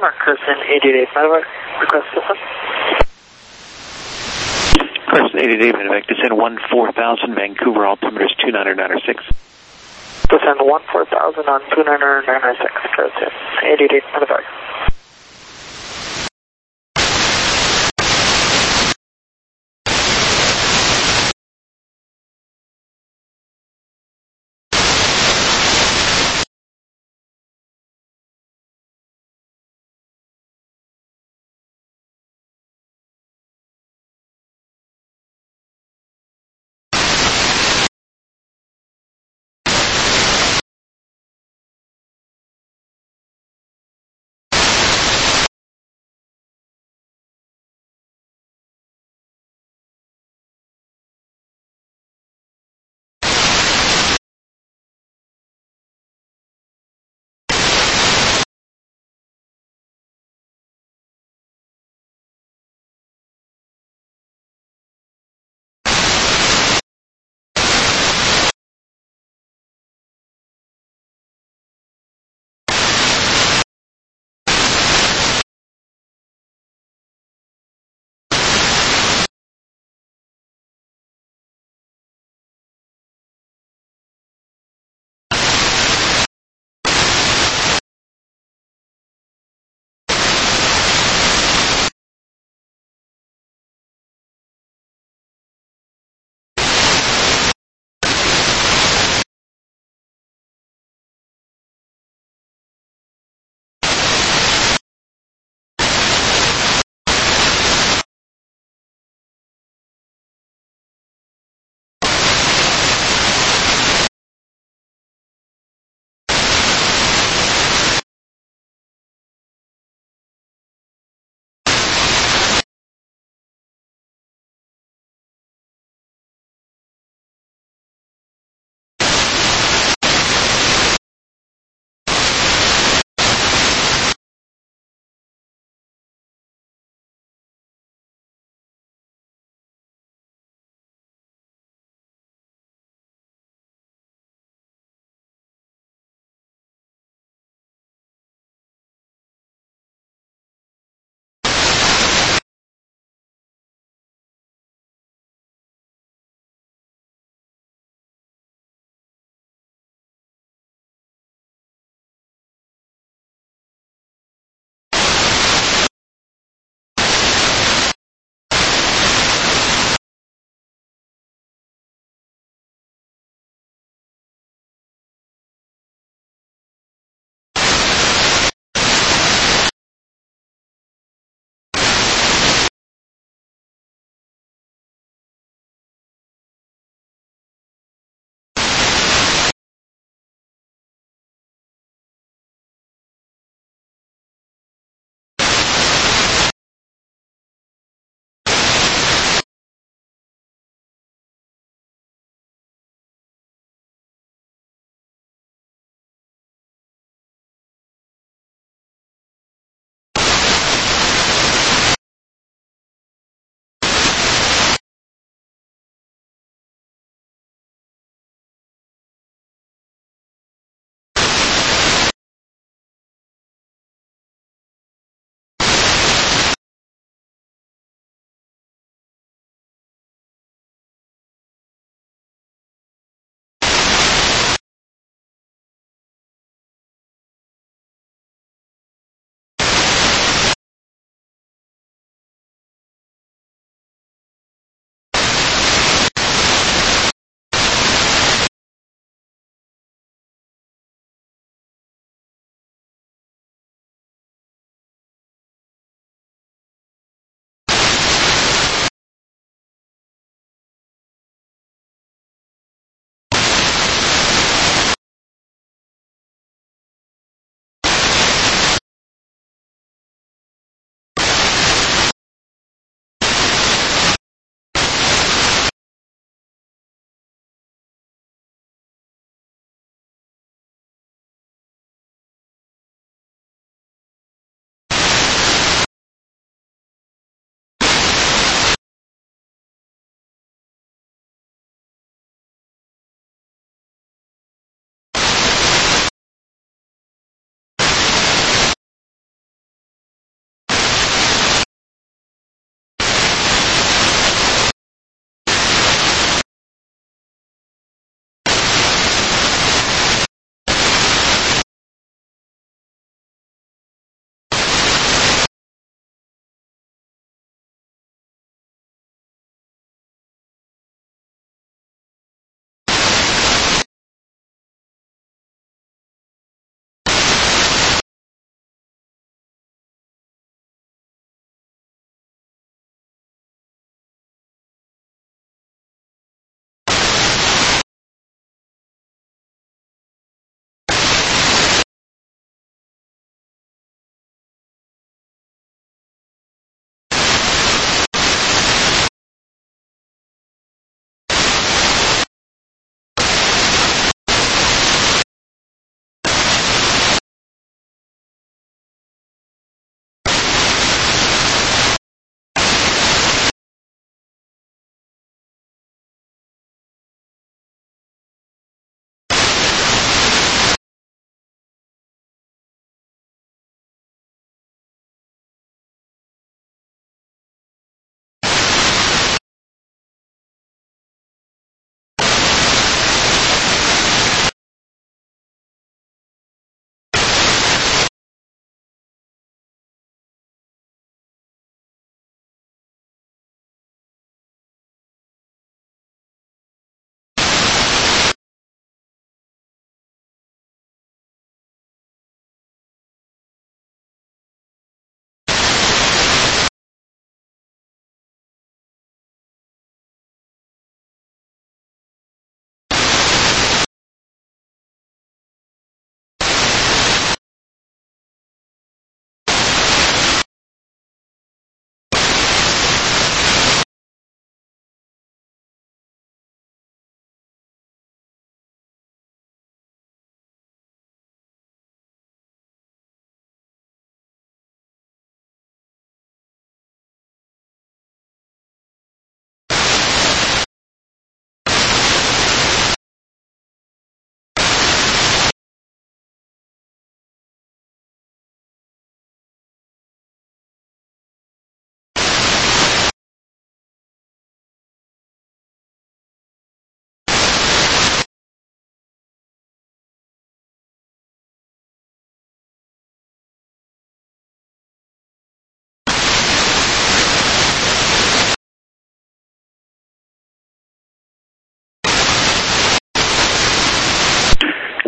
Mark Kirsten, eighty-eight medevac, request system. Kirsten eighty-eight medevac, descend one four thousand, Vancouver, altimeter two nine nine six. Descend one four thousand on two nine nine six, Kirsten, eighty-eight medevac.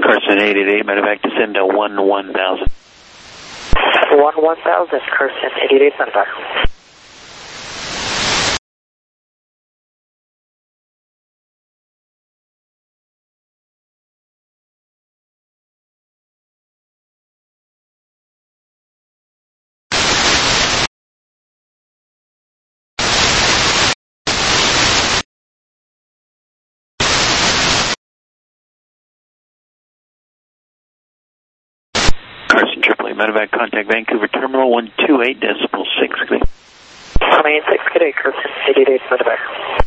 Carson eight eight eight, medevac descend to one one thousand. one one thousand, Carson eight eight eight, medevac. Carson triple eight, medevac, contact Vancouver Terminal one two eight decimal six. Coming in six, good day, Carson eight eight eight, medevac.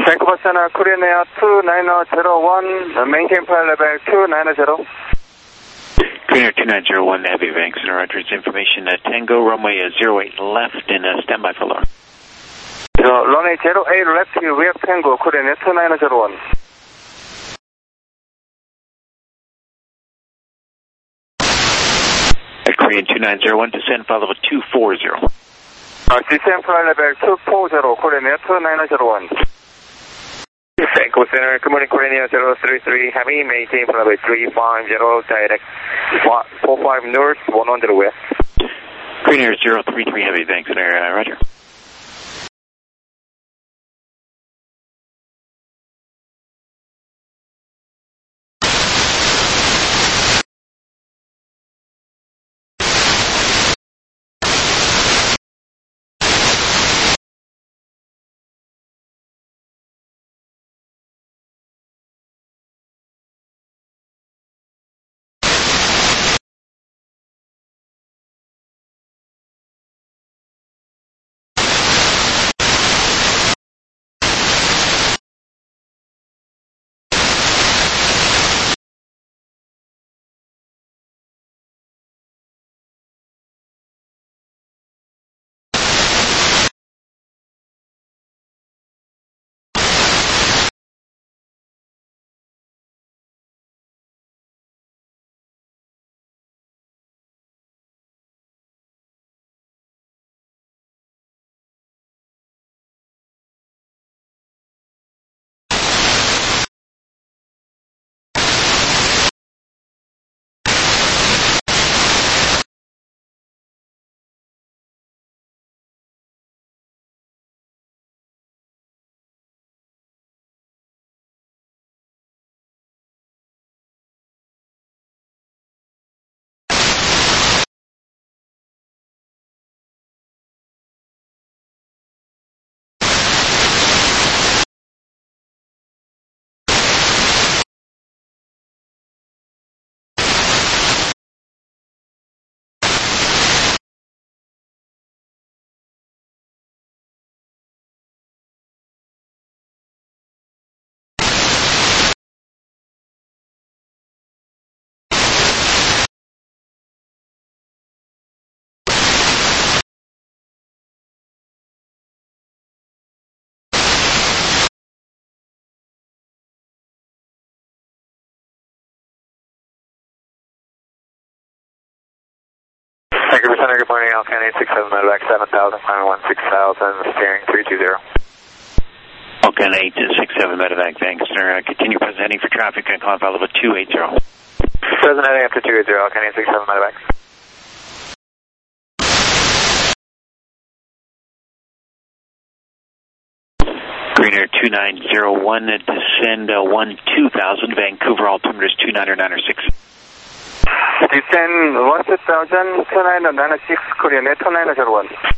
Vancouver Center, Korean Air two nine zero one, maintain flight level two nine zero. Korean Air two nine zero one, Heavy Bank Center, Rogers. Information uh, Tango, runway uh, zero eight left, and uh, standby for lower. So, runway zero eight left, we have Tango, Korean Air two nine zero one. At Korean two nine zero one, descend flight level two four zero. Uh, descend flight level two four zero, Korean Air two nine zero one. Vancouver Center, good morning, Korean Air zero three three Heavy, maintain flight level three five zero, direct four five north, one hundred west. Korean Air zero three three Heavy, thanks, Center, uh, Roger. Vancouver Center, good morning, Alcan eight six seven, medevac seven thousand, final one six thousand, steering three two zero. Alcan eight six seven, medevac, thanks, Center. Uh, continue present heading for traffic and call flight level two eight zero. Present heading after two eight zero, Alcan eight six seven, medevac. Korean Air two nine zero one, uh, descend uh, one two thousand, Vancouver altimeter is two nine nine six. Descend one two thousand, two nine nine six, Korean Air two nine zero one.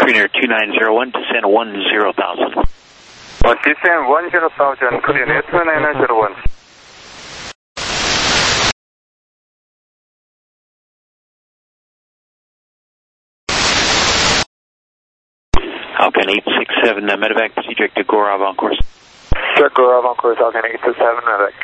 Korean Air two nine zero one, descend one zero thousand. Uh, descend one zero thousand, Korean Air two nine zero one. Falcon eight six seven, uh, medevac, proceed direct to Gorov on course. Check Gorov on course, Falcon eight six seven, medevac.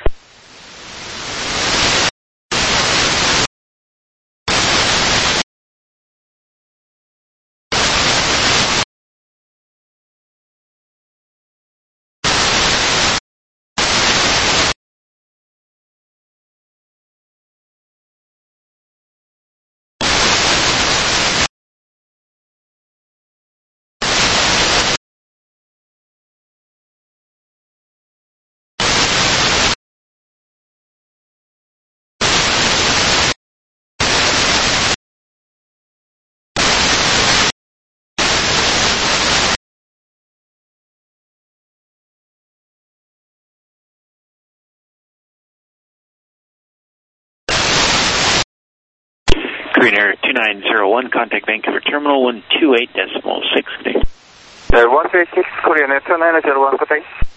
Korean Air two nine zero one, contact Vancouver Terminal one two eight decimal six. one two eight six, Korean Air two nine zero one, good day.